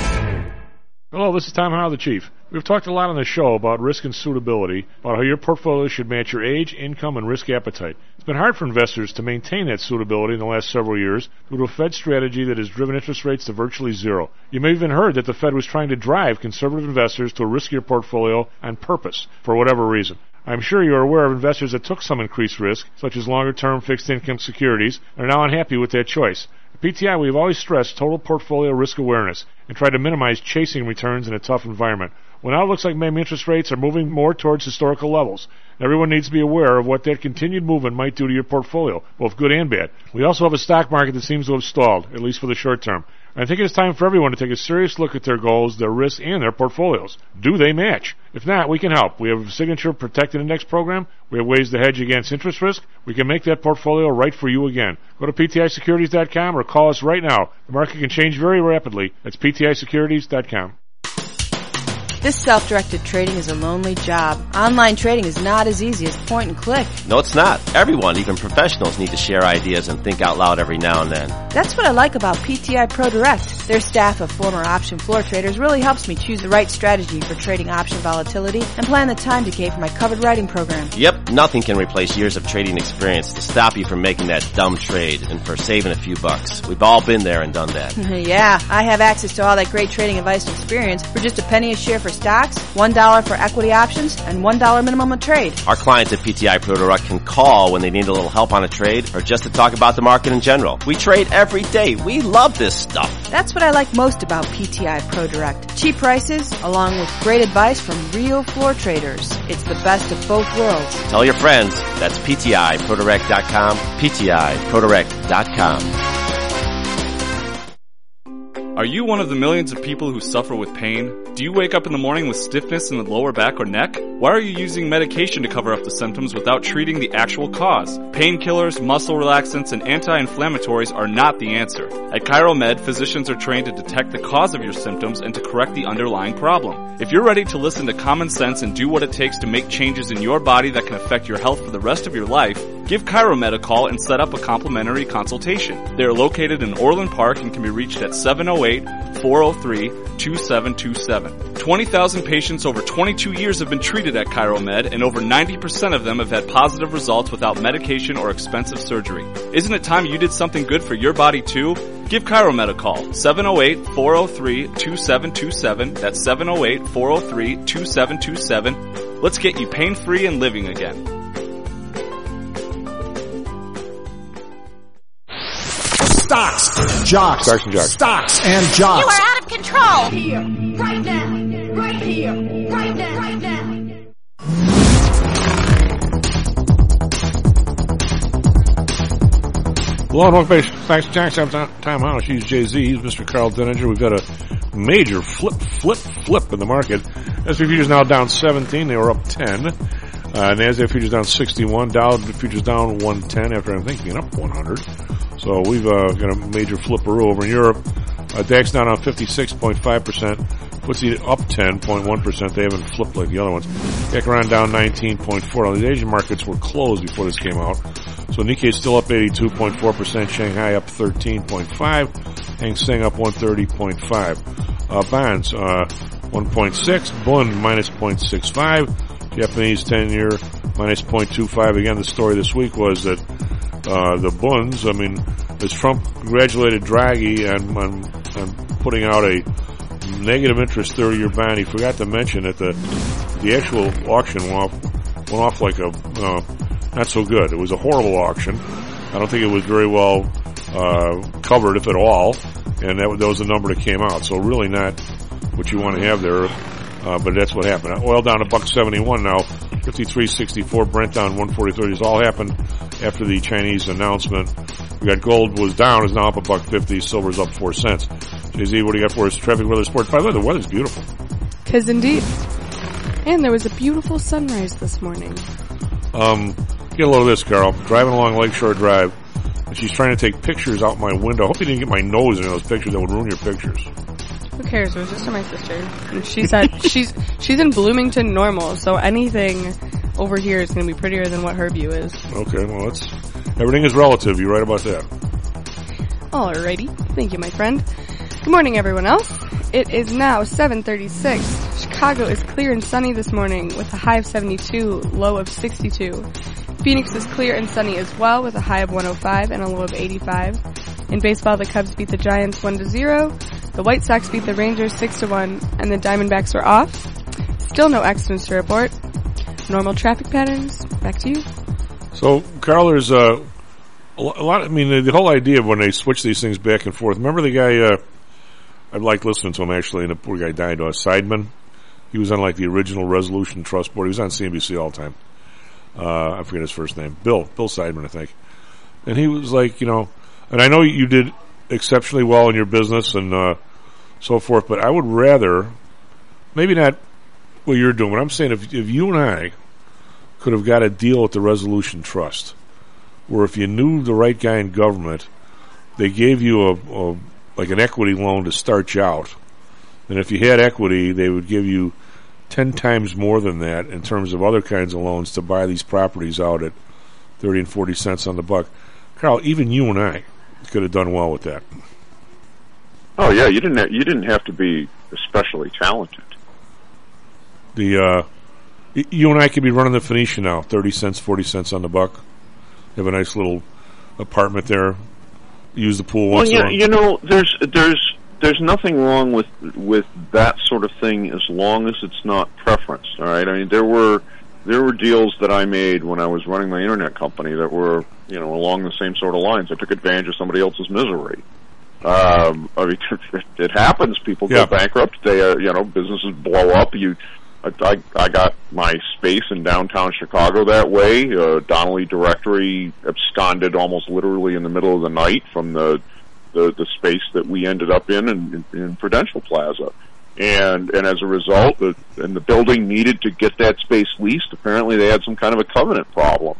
Hello, this is Tom Howell, the Chief. We've talked a lot on the show about risk and suitability, about how your portfolio should match your age, income, and risk appetite. It's been hard for investors to maintain that suitability in the last several years due to a Fed strategy that has driven interest rates to virtually zero. You may have even heard that the Fed was trying to drive conservative investors to a riskier portfolio on purpose, for whatever reason. I'm sure you're aware of investors that took some increased risk, such as longer-term fixed-income securities, and are now unhappy with that choice. At P T I, we've always stressed total portfolio risk awareness and tried to minimize chasing returns in a tough environment. Well, now it looks like maybe interest rates are moving more towards historical levels. Everyone needs to be aware of what that continued movement might do to your portfolio, both good and bad. We also have a stock market that seems to have stalled, at least for the short term. I think it's time for everyone to take a serious look at their goals, their risks, and their portfolios. Do they match? If not, we can help. We have a signature protected index program. We have ways to hedge against interest risk. We can make that portfolio right for you again. Go to P T I securities dot com or call us right now. The market can change very rapidly. That's P T I securities dot com. This self-directed trading is a lonely job. Online trading is not as easy as point and click. No, it's not. Everyone, even professionals, need to share ideas and think out loud every now and then. That's what I like about P T I Pro Direct. Their staff of former option floor traders really helps me choose the right strategy for trading option volatility and plan the time decay for my covered writing program. Yep, nothing can replace years of trading experience to stop you from making that dumb trade and for saving a few bucks. We've all been there and done that. Yeah, I have access to all that great trading advice and experience for just a penny a share for stocks, one dollar for equity options, and one dollar minimum a trade. Our clients at P T I Pro Direct can call when they need a little help on a trade or just to talk about the market in general. We trade every day. We love this stuff. That's what I like most about P T I Pro Direct. Cheap prices, along with great advice from real floor traders. It's the best of both worlds. Tell your friends. That's P T I Pro Direct dot com, P T I Pro Direct dot com. Are you one of the millions of people who suffer with pain? Do you wake up in the morning with stiffness in the lower back or neck? Why are you using medication to cover up the symptoms without treating the actual cause? Painkillers, muscle relaxants, and anti-inflammatories are not the answer. At ChiroMed, physicians are trained to detect the cause of your symptoms and to correct the underlying problem. If you're ready to listen to common sense and do what it takes to make changes in your body that can affect your health for the rest of your life, give ChiroMed a call and set up a complimentary consultation. They are located in Orland Park and can be reached at seven oh eight, four oh three, two seven two seven. twenty thousand patients over twenty-two years have been treated at ChiroMed, and over ninety percent of them have had positive results without medication or expensive surgery. Isn't it time you did something good for your body too? Give ChiroMed a call, seven oh eight, four oh three, two seven two seven. That's seven oh eight, four oh three, two seven two seven. Let's get you pain-free and living again. Stocks, jocks, Stocks and jocks. Stocks and jocks. You are out of control. Here, right now, right here, right now, right now. Hello and welcome back to Stocks and Jocks. I'm Tom Tom House. He's Jay-Z. He's Mister Carl Denninger. We've got a major flip, flip, flip in the market. S and P futures now down seventeen. They were up ten. Uh, NASDAQ futures down sixty-one. Dow futures down one ten after I'm thinking up one hundred. So we've uh, got a major flipperoo over in Europe. Uh, DAX down on fifty-six point five percent. F T S E up ten point one percent. They haven't flipped like the other ones. Back around down nineteen point four. Now, the Asian markets were closed before this came out. So Nikkei's still up eighty-two point four percent. Shanghai up thirteen point five. Hang Seng up one thirty point five. Uh, bonds, uh, one point six. Bund minus zero point six five. Japanese ten-year minus zero point two five. Again, the story this week was that uh, the Bunds, I mean, as Trump congratulated Draghi on, on, on putting out a negative interest thirty-year bond, he forgot to mention that the the actual auction went off, went off like a uh, not so good. It was a horrible auction. I don't think it was very well uh, covered, if at all, and that, that was the number that came out. So really not what you want to have there. Uh, but that's what happened. Oil down a buck seventy-one now, fifty-three sixty-four. Brent down one forty-three. This all happened after the Chinese announcement. We got gold was down, is now up a buck fifty. Silver's up four cents. Jay Z, what do you got for us? Traffic, weather, sport. By the way, the weather's beautiful. Tis indeed. And there was a beautiful sunrise this morning. Um, get a load of this, Carl. Driving along Lakeshore Drive, and she's trying to take pictures out my window. I hope you didn't get my nose in those pictures. That would ruin your pictures. Who cares? It was just to my sister. And she said she's she's in Bloomington normal, so anything over here is going to be prettier than what her view is. Okay, well, it's everything is relative. You're right about that. Alrighty. Thank you, my friend. Good morning, everyone else. It is now seven thirty-six. Chicago is clear and sunny this morning with a high of seventy-two, low of sixty-two. Phoenix is clear and sunny as well with a high of one oh five and a low of eighty-five. In baseball, the Cubs beat the Giants one to zero. The White Sox beat the Rangers six to one, and the Diamondbacks were off. Still no accidents to report. Normal traffic patterns. Back to you. So, Carl, there's uh, a lot. I mean, the, the whole idea of when they switch these things back and forth. Remember the guy? Uh, I liked listening to him actually, and the poor guy died. Uh, Seidman. He was on like the original Resolution Trust Board. He was on C N B C all the time. Uh, I forget his first name. Bill. Bill Seidman, I think. And he was like, you know, and I know you did exceptionally well in your business and uh, so forth, but I would rather, maybe not what you're doing, but I'm saying if, if you and I could have got a deal with the Resolution Trust, where if you knew the right guy in government, they gave you a, a like an equity loan to start you out, and if you had equity, they would give you ten times more than that in terms of other kinds of loans to buy these properties out at thirty and forty cents on the buck. Carl, even you and I could have done well with that. Oh yeah, you didn't. Ha- you didn't have to be especially talented. The uh, y- you and I could be running the Phoenicia now, thirty cents, forty cents on the buck. Have a nice little apartment there. Use the pool once well, in a yeah, while. you know, there's there's there's nothing wrong with with that sort of thing as long as it's not preference. All right, I mean there were there were deals that I made when I was running my internet company that were, you know, along the same sort of lines. I took advantage of somebody else's misery. Um, I mean, it, it happens. People Yeah. go bankrupt. They, uh, you know, businesses blow up. You, I, I, I got my space in downtown Chicago that way. Uh, Donnelly Directory absconded almost literally in the middle of the night from the the, the space that we ended up in, in in Prudential Plaza. And and as a result, the, and the building needed to get that space leased. Apparently, they had some kind of a covenant problem.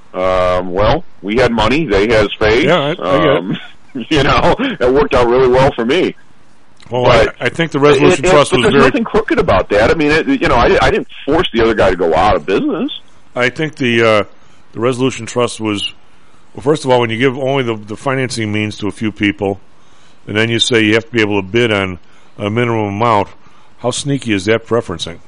Um, well, we had money; they had space. Yeah, I, I get um, you know, it worked out really well for me. Well, But I, I think the Resolution it, it, Trust but was there's very... nothing crooked about that. I mean, it, you know, I, I didn't force the other guy to go out of business. I think the uh, the Resolution Trust was, well, first of all, when you give only the, the financing means to a few people, and then you say you have to be able to bid on a minimum amount, how sneaky is that preferencing?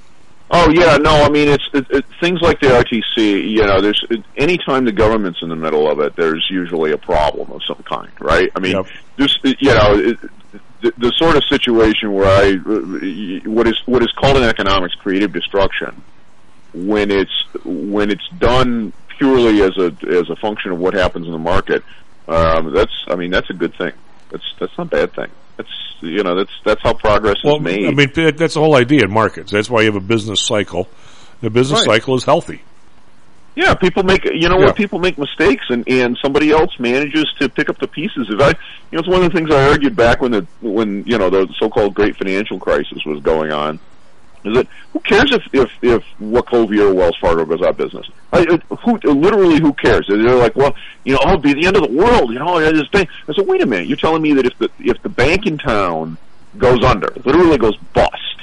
Oh yeah, no, I mean it's it, it, things like the R T C. You know, there's it, anytime the government's in the middle of it, there's usually a problem of some kind, right? I mean, Yep. this you know. It, The, the sort of situation where I, what is what is called in economics creative destruction, when it's when it's done purely as a as a function of what happens in the market, um, that's I mean that's a good thing. That's that's not a bad thing. That's you know that's that's how progress Well, is made. I mean, that's the whole idea in markets. That's why you have a business cycle. The business Right. cycle is healthy. Yeah, people make you know Yeah. what people make mistakes, and and somebody else manages to pick up the pieces. If I, you know, it's one of the things I argued back when the when you know the so-called Great Financial Crisis was going on. Is that who cares if if if Wachovia or Wells Fargo goes out of business? I, it, who literally who cares? They're like, well, you know, oh, it'll be the end of the world. You know, this bank. I said, wait a minute, you're telling me that if the if the bank in town goes under, literally goes bust,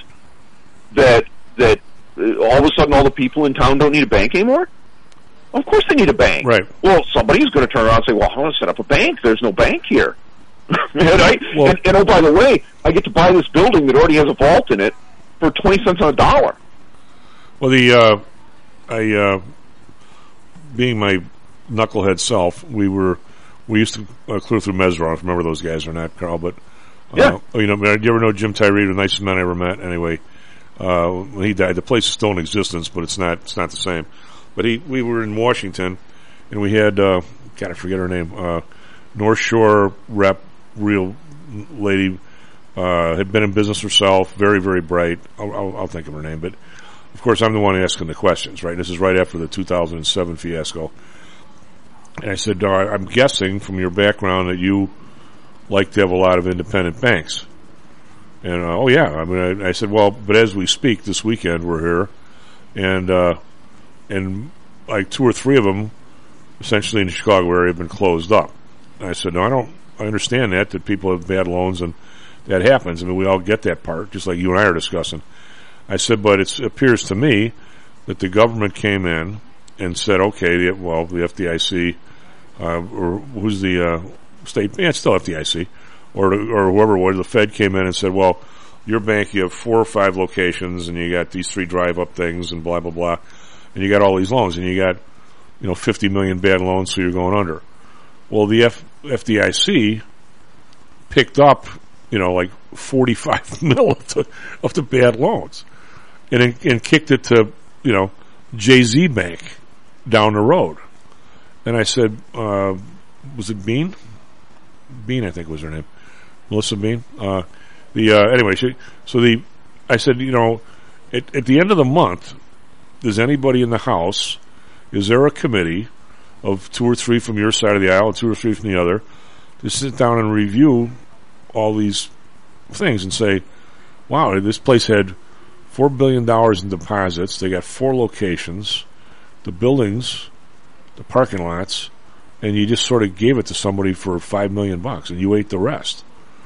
that that uh, all of a sudden all the people in town don't need a bank anymore? Of course they need a bank. Right. Well, somebody's going to turn around and say, well, I want to set up a bank. There's no bank here. and, I, Well- and, and oh, by the way, I get to buy this building that already has a vault in it for twenty cents on a dollar. Well, the uh, I uh, being my knucklehead self, we were we used to uh, clear through Mesro. I don't remember those guys or not, Carl, but uh, Yeah. you know, did you ever know Jim Tyree, the nicest man I ever met? Anyway, uh, when he died, the place is still in existence, but it's not it's not the same. But he, we were in Washington, and we had, uh, God, I forget her name, uh, North Shore rep, real lady, uh, had been in business herself, very, very bright. I'll, I'll, I'll think of her name, but of course I'm the one asking the questions, right? This is right after the two thousand seven fiasco. And I said, uh, I'm guessing from your background that you like to have a lot of independent banks. And, uh, oh yeah, I mean, I, I said, well, but as we speak this weekend, we're here, and, uh, and like two or three of them, essentially in the Chicago area, have been closed up. And I said, no, I don't, I understand that, that people have bad loans and that happens. I mean, we all get that part, just like you and I are discussing. I said, but it's, it appears to me that the government came in and said, okay, the, well, the F D I C, uh, or who's the, uh, state, yeah, it's still F D I C, or, or whoever it was, the Fed came in and said, well, your bank, you have four or five locations and you got these three drive-up things and blah, blah, blah. And you got all these loans, and you got, you know, fifty million bad loans, so you're going under. Well, the F- FDIC picked up, you know, like forty-five mil of the, of the bad loans, and and kicked it to, you know, J Z Bank down the road. And I said, uh, was it Bean? Bean, I think was her name, Melissa Bean. Uh, the uh, anyway, she, so the I said, you know, at, at the end of the month, does anybody in the House, is there a committee of two or three from your side of the aisle and two or three from the other to sit down and review all these things and say, wow, this place had four billion dollars in deposits. They got four locations, the buildings, the parking lots, and you just sort of gave it to somebody for five million bucks, and you ate the rest.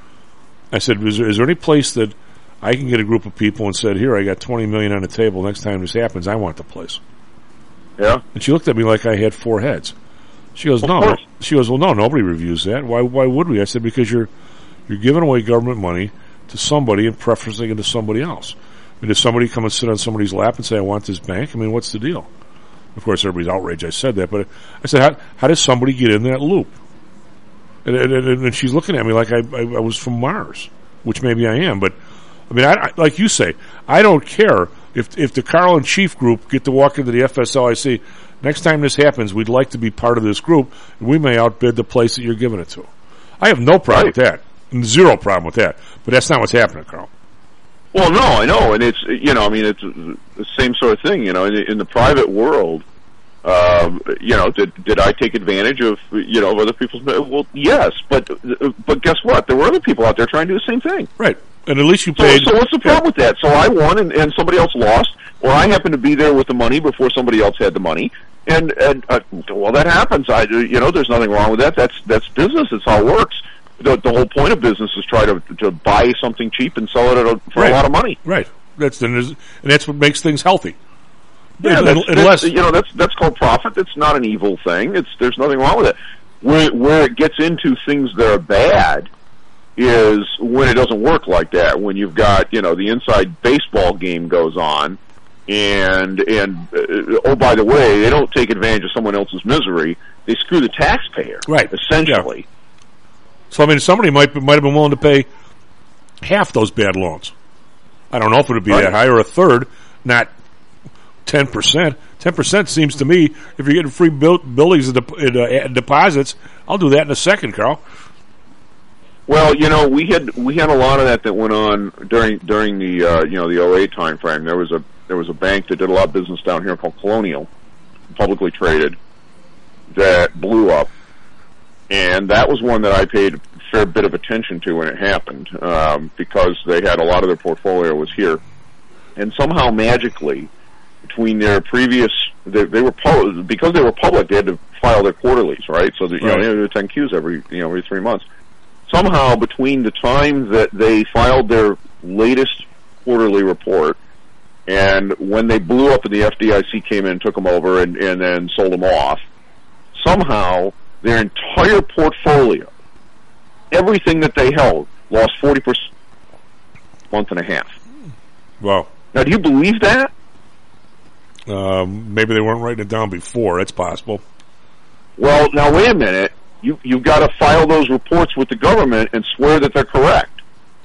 I said, is there, is there any place that I can get a group of people and said, here, I got twenty million on the table. Next time this happens, I want the place. Yeah. And she looked at me like I had four heads. She goes, no. course. She goes, well, no, nobody reviews that. Why? Why would we? I said, because you're you're giving away government money to somebody and preferencing it to somebody else. I mean, does somebody come and sit on somebody's lap and say, I want this bank? I mean, what's the deal? Of course, everybody's outraged I said that, but I said, how, how does somebody get in that loop? And, and, and she's looking at me like I, I, I was from Mars, which maybe I am, but I mean, I, I, like you say, I don't care if if the Carl and Chief group get to walk into the F S L I C. Next time this happens, we'd like to be part of this group, and we may outbid the place that you're giving it to. I have no problem right. with that, zero problem with that, but that's not what's happening, Carl. Well, no, I know, and it's, you know, I mean, it's the same sort of thing, you know, in the, in the private world, um, you know, did did I take advantage of, you know, of other people's, well, yes, but but guess what? There were other people out there trying to do the same thing. Right, and at least you so, paid. So what's the problem with that? So I won, and, and somebody else lost, or I happened to be there with the money before somebody else had the money, and, and uh, well, that happens. I, you know, there's nothing wrong with that. That's that's business. It's how it works. The, the whole point of business is try to to buy something cheap and sell it at a, for right. a lot of money. Right. That's and, and that's what makes things healthy. Yeah, and, that's, unless that's, you know that's that's called profit. It's not an evil thing. It's there's nothing wrong with it. Where where it gets into things that are bad is when it doesn't work like that. When you've got, you know, the inside baseball game goes on, and and uh, oh, by the way, they don't take advantage of someone else's misery. They screw the taxpayer. Right. Essentially. Yeah. So I mean, somebody might might have been willing to pay half those bad loans. I don't know if it would be right. that high or a third, not ten percent. Ten percent seems to me, if you're getting free build, buildings and de- uh, deposits, I'll do that in a second, Carl. Well, you know, we had we had a lot of that that went on during during the uh, you know the oh eight time frame. There was a there was a bank that did a lot of business down here called Colonial, publicly traded, that blew up. And that was one that I paid a fair bit of attention to when it happened, um, because they had a lot of their portfolio was here. And somehow magically, between their previous, they, they were public, because they were public, they had to file their quarterlies, right? So that, you right. know, they had to do ten Qs every, you know, every three months. Somehow between the time that they filed their latest quarterly report and when they blew up and the F D I C came in and took them over and, and then sold them off, somehow their entire portfolio, everything that they held, lost forty percent a month and a half. Wow. Now, do you believe that? Um, maybe they weren't writing it down before. It's possible. Well, now, wait a minute. You, you've got to file those reports with the government and swear that they're correct.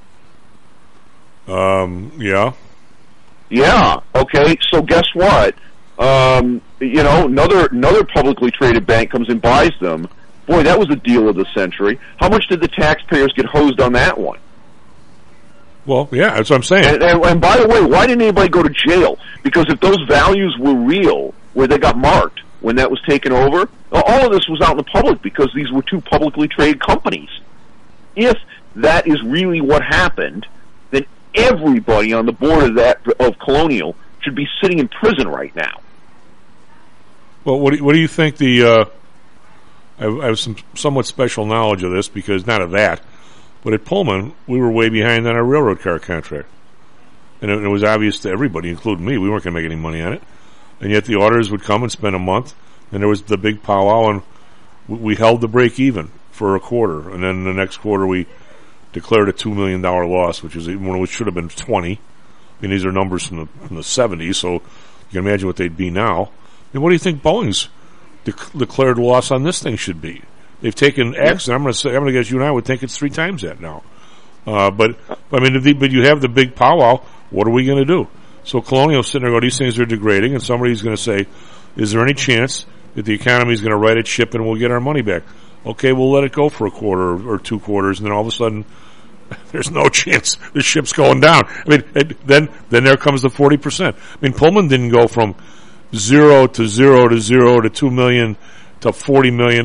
Um, yeah. Yeah. Okay, so guess what? Um, you know, another another publicly traded bank comes and buys them. Boy, that was a deal of the century. How much did the taxpayers get hosed on that one? Well, yeah, that's what I'm saying. And, and, and by the way, why didn't anybody go to jail? Because if those values were real, where they got marked when that was taken over, all of this was out in the public because these were two publicly traded companies. If that is really what happened, then everybody on the board of that of Colonial should be sitting in prison right now. Well, what do you, what do you think the? Uh, I, I have some somewhat special knowledge of this because not of that, but at Pullman we were way behind on our railroad car contract, and it, it was obvious to everybody, including me, we weren't going to make any money on it, and yet the auditors would come and spend a month, and there was the big powwow, and we, we held the break even for a quarter, and then the next quarter we declared a two million dollar loss, which is when it should have been twenty. I mean, these are numbers from the from the seventies, so you can imagine what they'd be now. And what do you think Boeing's dec- declared loss on this thing should be? They've taken X, and I'm going to say, I'm going to guess you and I would think it's three times that now. Uh, but I mean, the, but you have the big powwow. What are we going to do? So Colonial's sitting there going, these things are degrading, and somebody's going to say, is there any chance that the economy is going to right its ship and we'll get our money back? Okay, we'll let it go for a quarter or two quarters, and then all of a sudden, there's no chance the ship's going down. I mean, it, then then there comes the forty percent. I mean, Pullman didn't go from zero to zero to zero to two million to forty million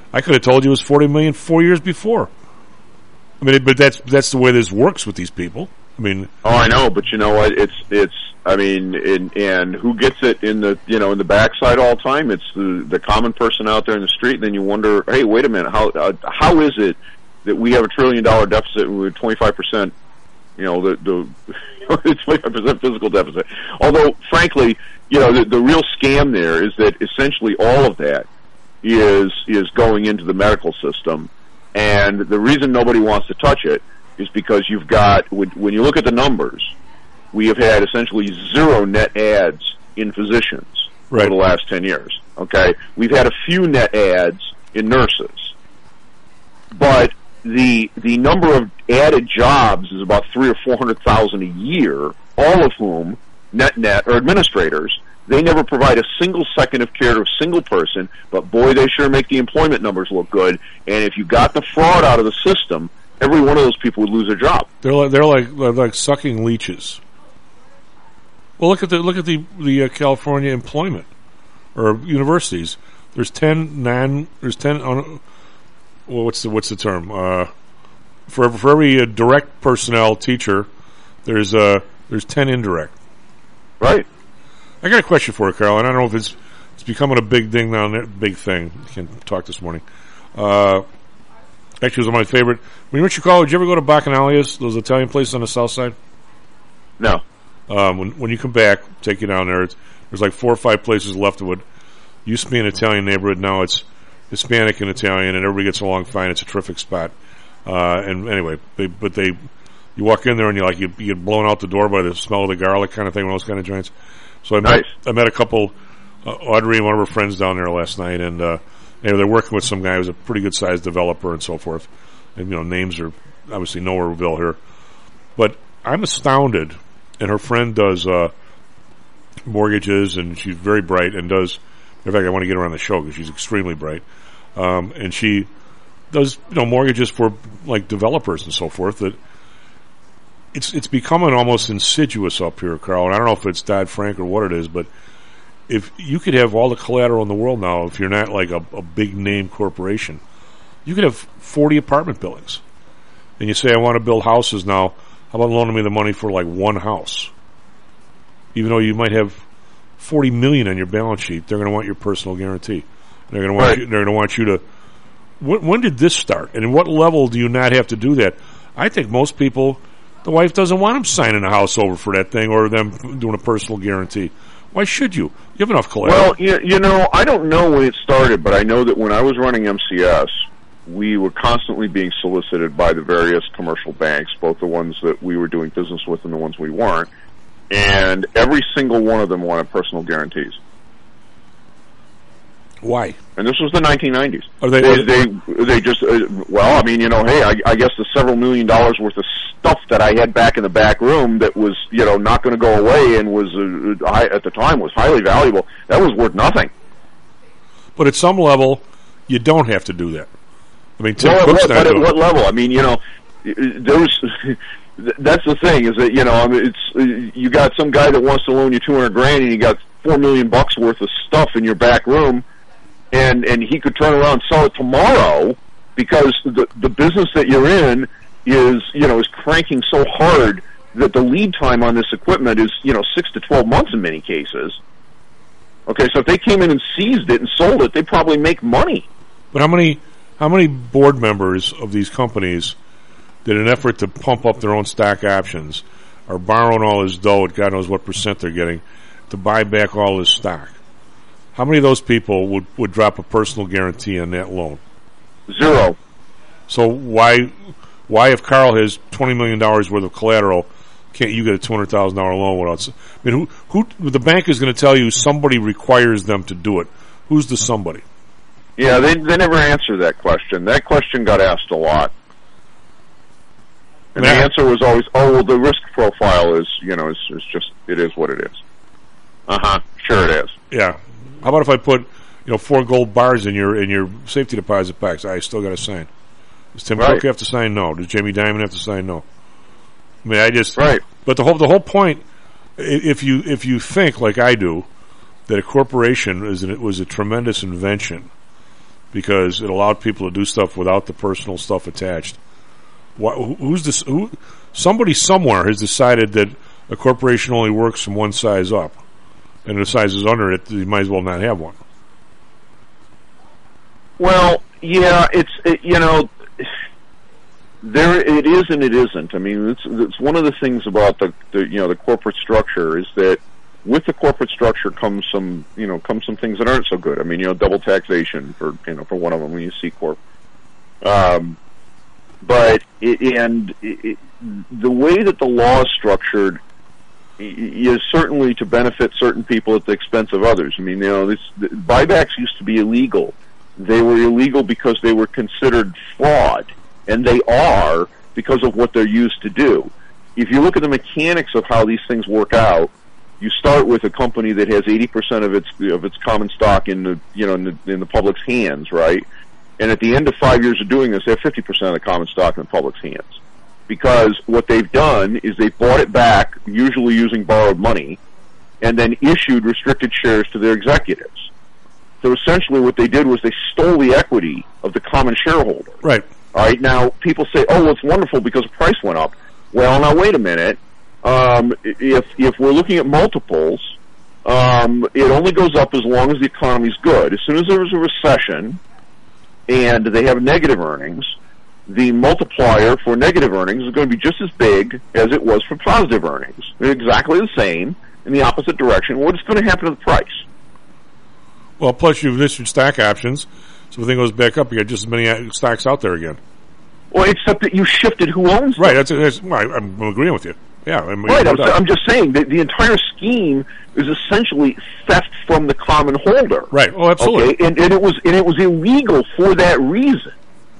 I could have told you it was forty million four years before. I mean, but that's that's the way this works with these people. I mean, oh, I know, but you know what? It's it's. I mean, in, and who gets it in the you know in the backside all the time? It's the the common person out there in the street. And then you wonder, hey, wait a minute, how uh, how is it that we have a trillion dollar deficit with twenty five percent? You know, the the twenty-five percent physical deficit. Although, frankly, you know, the, the real scam there is that essentially all of that is is going into the medical system, and the reason nobody wants to touch it is because you've got when, when you look at the numbers, we have had essentially zero net adds in physicians right. over the last ten years. Okay, we've had a few net adds in nurses, but the the number of added jobs is about three or four hundred thousand a year, all of whom net net are administrators. They never provide a single second of care to a single person, but boy, they sure make the employment numbers look good. And if you got the fraud out of the system, every one of those people would lose their job. They're like they're like they're like sucking leeches. Well, look at the look at the the uh, California employment or universities. There's ten non. There's ten. Un, well, what's the what's the term? Uh, for for every uh, direct personnel teacher, there's uh there's ten indirect. Right. I got a question for you, Carl, and I don't know if it's it's becoming a big thing now. Big thing. I can't talk this morning. Uh, actually, it was one of my favorite. When you went to Chicago, did you ever go to Bacchanalia's, those Italian places on the south side? No. Um, when when you come back, take you down there. It's, there's like four or five places left of what used to be an Italian neighborhood. Now it's Hispanic and Italian, and everybody gets along fine. It's a terrific spot. Uh, and anyway, they, but they, you walk in there and you like you, you get blown out the door by the smell of the garlic kind of thing. One of those kind of joints. So I met nice. I met a couple, uh, Audrey and one of her friends down there last night, and uh, you know, they're working with some guy who's a pretty good sized developer and so forth. And you know, names are obviously nowhereville here, but I'm astounded. And her friend does uh, mortgages, and she's very bright and does. In fact, I want to get her on the show because she's extremely bright. Um, and she does, you know, mortgages for like developers and so forth. That it's it's becoming almost insidious up here, Carl. And I don't know if it's Dodd-Frank or what it is, but if you could have all the collateral in the world now, if you're not like a, a big name corporation, you could have forty apartment buildings, and you say, I want to build houses now. How about loaning me the money for like one house? Even though you might have forty million on your balance sheet, they're going to want your personal guarantee. They're going to want right. you, they're going to want you to. When, when did this start? And at what level do you not have to do that? I think most people, the wife doesn't want them signing a house over for that thing or them doing a personal guarantee. Why should you? You have enough collateral. Well, you, you know, I don't know when it started, but I know that when I was running M C S, we were constantly being solicited by the various commercial banks, both the ones that we were doing business with and the ones we weren't, and every single one of them wanted personal guarantees. Why? And this was the nineteen nineties. Are they? They they, they just uh, well, I mean, you know, hey, I, I guess the several million dollars worth of stuff that I had back in the back room that was, you know, not going to go away and was uh, high, at the time was highly valuable. That was worth nothing. But at some level, you don't have to do that. I mean, Tim well, Cook's what, not but at doing what level? I mean, you know, there's. That's the thing is that you know, I mean, it's you got some guy that wants to loan you two hundred grand, and you got four million bucks worth of stuff in your back room, and and he could turn around and sell it tomorrow because the the business that you're in is you know is cranking so hard that the lead time on this equipment is you know six to twelve months in many cases. Okay, so if they came in and seized it and sold it, they probably make money. But how many how many board members of these companies that in an effort to pump up their own stock options are borrowing all this dough at God knows what percent they're getting to buy back all this stock? How many of those people would, would drop a personal guarantee on that loan? Zero. So why why if Carl has twenty million dollars worth of collateral, can't you get a two hundred thousand dollars loan without? I mean, who who the bank is going to tell you somebody requires them to do it? Who's the somebody? Yeah, they they never answer that question. That question got asked a lot. And the answer was always, oh, well, the risk profile is, you know, is, is just, it is what it is. Uh-huh, sure it is. Yeah. How about if I put, you know, four gold bars in your in your safety deposit packs? I still got to sign. Does Tim right. Cook have to sign? No. Does Jamie Dimon have to sign? No. I mean, I just... Right. But the whole the whole point, if you if you think, like I do, that a corporation is an, was a tremendous invention because it allowed people to do stuff without the personal stuff attached. Why, who's this? Who? Somebody somewhere has decided that a corporation only works from one size up, and the sizes under it, you might as well not have one. Well, yeah, it's it, you know, there it is and it isn't. I mean, it's it's one of the things about the, the you know the corporate structure is that with the corporate structure comes some you know comes some things that aren't so good. I mean, you know, double taxation for you know for one of them when you C corp. Um, but it, and it, it, the way that the law is structured is certainly to benefit certain people at the expense of others. I mean, you know, this the, buybacks used to be illegal. They were illegal because they were considered fraud, and they are because of what they're used to do. If you look at the mechanics of how these things work out, you start with a company that has eighty percent of its of its common stock in the you know in the, in the public's hands, right? And at the end of five years of doing this, they have fifty percent of the common stock in the public's hands, because what they've done is they bought it back, usually using borrowed money, and then issued restricted shares to their executives. So essentially what they did was they stole the equity of the common shareholder. Right. All right. Now, people say, oh, well, it's wonderful because the price went up. Well, now, wait a minute. Um, if if we're looking at multiples, um, it only goes up as long as the economy's good. As soon as there is a recession and they have negative earnings, the multiplier for negative earnings is going to be just as big as it was for positive earnings. They're exactly the same in the opposite direction. What's going to happen to the price? Well, plus you've issued stock options, so if the thing goes back up, you got just as many stocks out there again. Well, except that you shifted who owns them. Right, that's, that's well, I'm agreeing with you. Yeah, I'm, right. I'm, I'm just saying that the entire scheme is essentially theft from the common holder. Right. Oh, absolutely. Okay? And, and it was and it was illegal for that reason.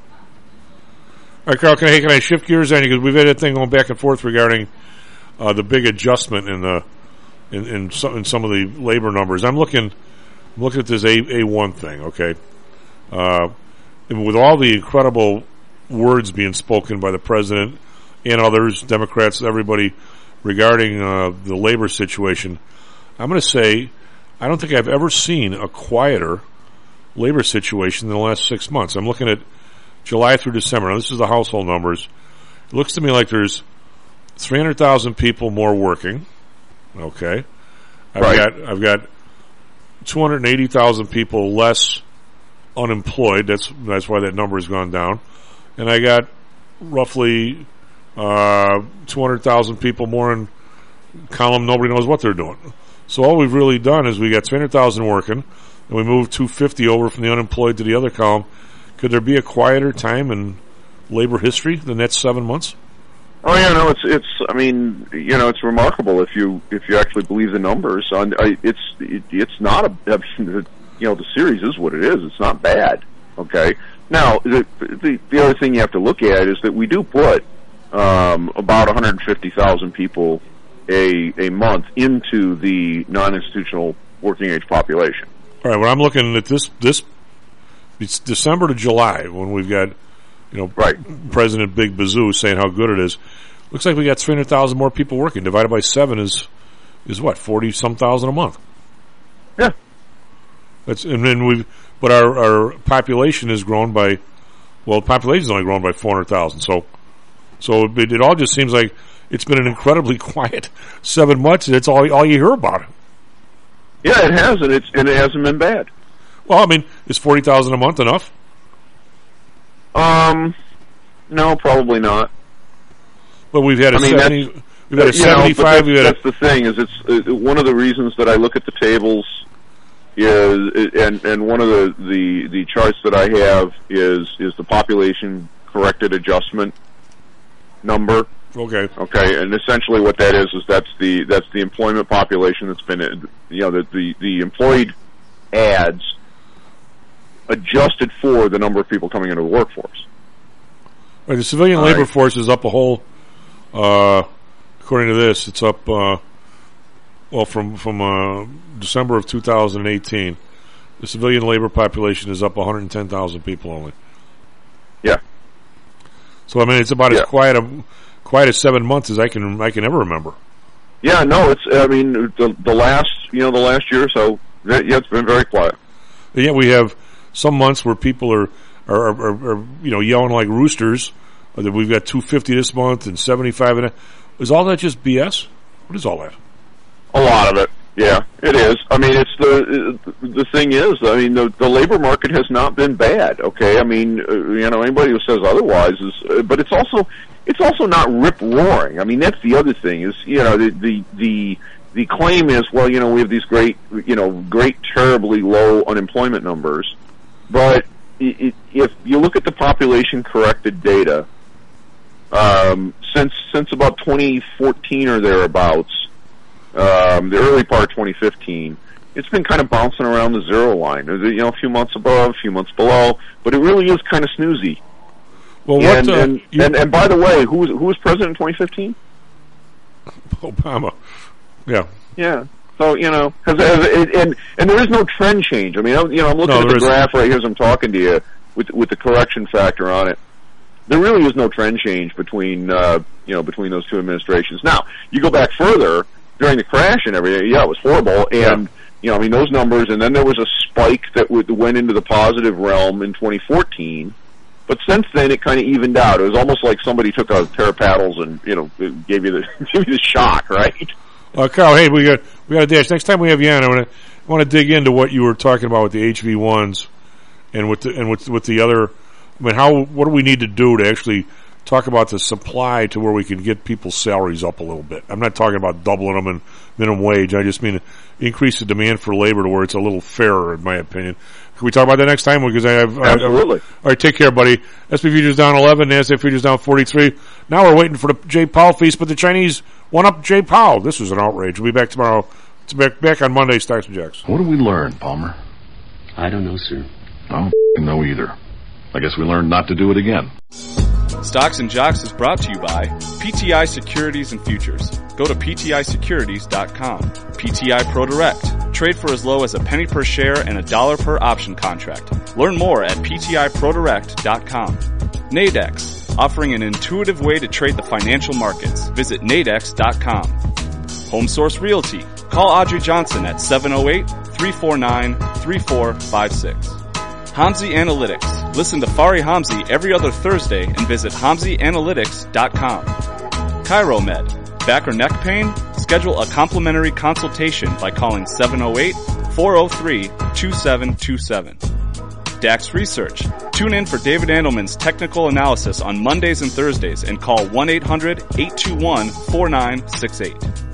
All right, Carl. Can I, can I shift gears on you, because we've had a thing going back and forth regarding uh, the big adjustment in the in in some, in some of the labor numbers. I'm looking. Look at this A one thing, okay? Uh, and with all the incredible words being spoken by the president and others, Democrats, everybody, regarding uh, the labor situation, I'm going to say I don't think I've ever seen a quieter labor situation in the last six months. I'm looking at July through December. Now, this is the household numbers. It looks to me like there's three hundred thousand people more working, okay? I've right. got I've got two hundred eighty thousand people less unemployed. That's that's why that number has gone down. And I got roughly uh, two hundred thousand people more in column nobody knows what they're doing. So all we've really done is we got three hundred thousand working, and we moved two hundred fifty over from the unemployed to the other column. Could there be a quieter time in labor history than that seven months? Oh yeah, no, it's it's. I mean, you know, it's remarkable if you if you actually believe the numbers. On it's it, it's not a you know the series is what it is. It's not bad. Okay. Now the the, the other thing you have to look at is that we do put um, about one hundred fifty thousand people a a month into the non-institutional working age population. All right. When I'm looking at this this it's December to July when we've got. You know, right. President Big Bazoo saying how good it is. Looks like we got three hundred thousand more people working. Divided by seven is is what, forty some thousand a month. Yeah. That's and then we, but our our population has grown by, well, the population's only grown by four hundred thousand. So, so it, it all just seems like it's been an incredibly quiet seven months. And it's all all you hear about it. Yeah, it has, and it's and it hasn't been bad. Well, I mean, is forty thousand a month enough? Um, no, probably not. But we've had a I mean, seventy. We've had a seventy-five. Know, we've had that's a, the thing is it's uh, one of the reasons that I look at the tables is and and one of the, the the charts that I have is is the population corrected adjustment number. Okay. Okay, and essentially what that is is that's the that's the employment population that's been you know the the, the employed ads adjusted for the number of people coming into the workforce. Right, the civilian All labor right. force is up a whole. Uh, according to this, it's up. Uh, well, from from uh, December of two thousand eighteen, the civilian labor population is up one hundred ten thousand people only. Yeah. So I mean, it's about yeah. as quiet a quiet as seven months as I can I can ever remember. Yeah, no, it's. I mean, the the last you know the last year or so, yeah, it's been very quiet. And yet we have some months where people are are, are, are you know yelling like roosters that we've got two fifty this month and seventy-five, and is all that just B S? What is all that? A lot of it. Yeah, it is. I mean, it's the the thing is, I mean, the the labor market has not been bad. Okay, I mean, uh, you know, anybody who says otherwise is, uh, but it's also it's also not rip roaring. I mean, that's the other thing is, you know, the the the the claim is, well, you know, we have these great, you know, great terribly low unemployment numbers, but it, if you look at the population corrected data, um, since since about twenty fourteen or thereabouts. Um, the early part of twenty fifteen, it's been kind of bouncing around the zero line. You know, a few months above, a few months below, but it really is kind of snoozy. Well, and, what, uh, and, you, and and by the way, who was who was president in twenty fifteen? Obama. Yeah. Yeah. So you know, cause, and, and and there is no trend change. I mean, I'm, you know, I'm looking no, at the isn't. graph right here as I'm talking to you with with the correction factor on it. There really is no trend change between uh, you know between those two administrations. Now, you go back further. During the crash and everything, yeah, it was horrible. And, yeah. you know, I mean, those numbers, and then there was a spike that w- went into the positive realm in twenty fourteen. But since then, it kind of evened out. It was almost like somebody took a pair of paddles and, you know, gave you the, gave you the shock, right? Uh, Carl, hey, we got, we got a dash. Next time we have you on, I want to, I want to dig into what you were talking about with the H V ones and with the, and with, with the other, I mean, how, what do we need to do to actually talk about the supply to where we can get people's salaries up a little bit? I'm not talking about doubling them in minimum wage. I just mean increase the demand for labor to where it's a little fairer, in my opinion. Can we talk about that next time? Because I have absolutely. I, I, all right, take care, buddy. S and P futures down eleven, NASDAQ futures down forty-three. Now we're waiting for the Jay Powell feast, but the Chinese won up Jay Powell. This was an outrage. We'll be back tomorrow. It's back back on Monday, Stocks and Jacks. What did we learn, Palmer? I don't know, sir. I don't know either. I guess we learned not to do it again. Stocks and Jocks is brought to you by P T I Securities and Futures. Go to P T I securities dot com. P T I Pro Direct. Trade for as low as a penny per share and a dollar per option contract. Learn more at P T I pro direct dot com. Nadex. Offering an intuitive way to trade the financial markets. Visit nadex dot com. Home Source Realty. Call Audrey Johnson at seven oh eight, three four nine, three four five six. Hamzy Analytics. Listen to Fari Hamzy every other Thursday and visit hamzy analytics dot com. ChiroMed. Back or neck pain? Schedule a complimentary consultation by calling seven oh eight, four oh three, two seven two seven. Dax Research. Tune in for David Andelman's technical analysis on Mondays and Thursdays and call one eight hundred, eight two one, four nine six eight.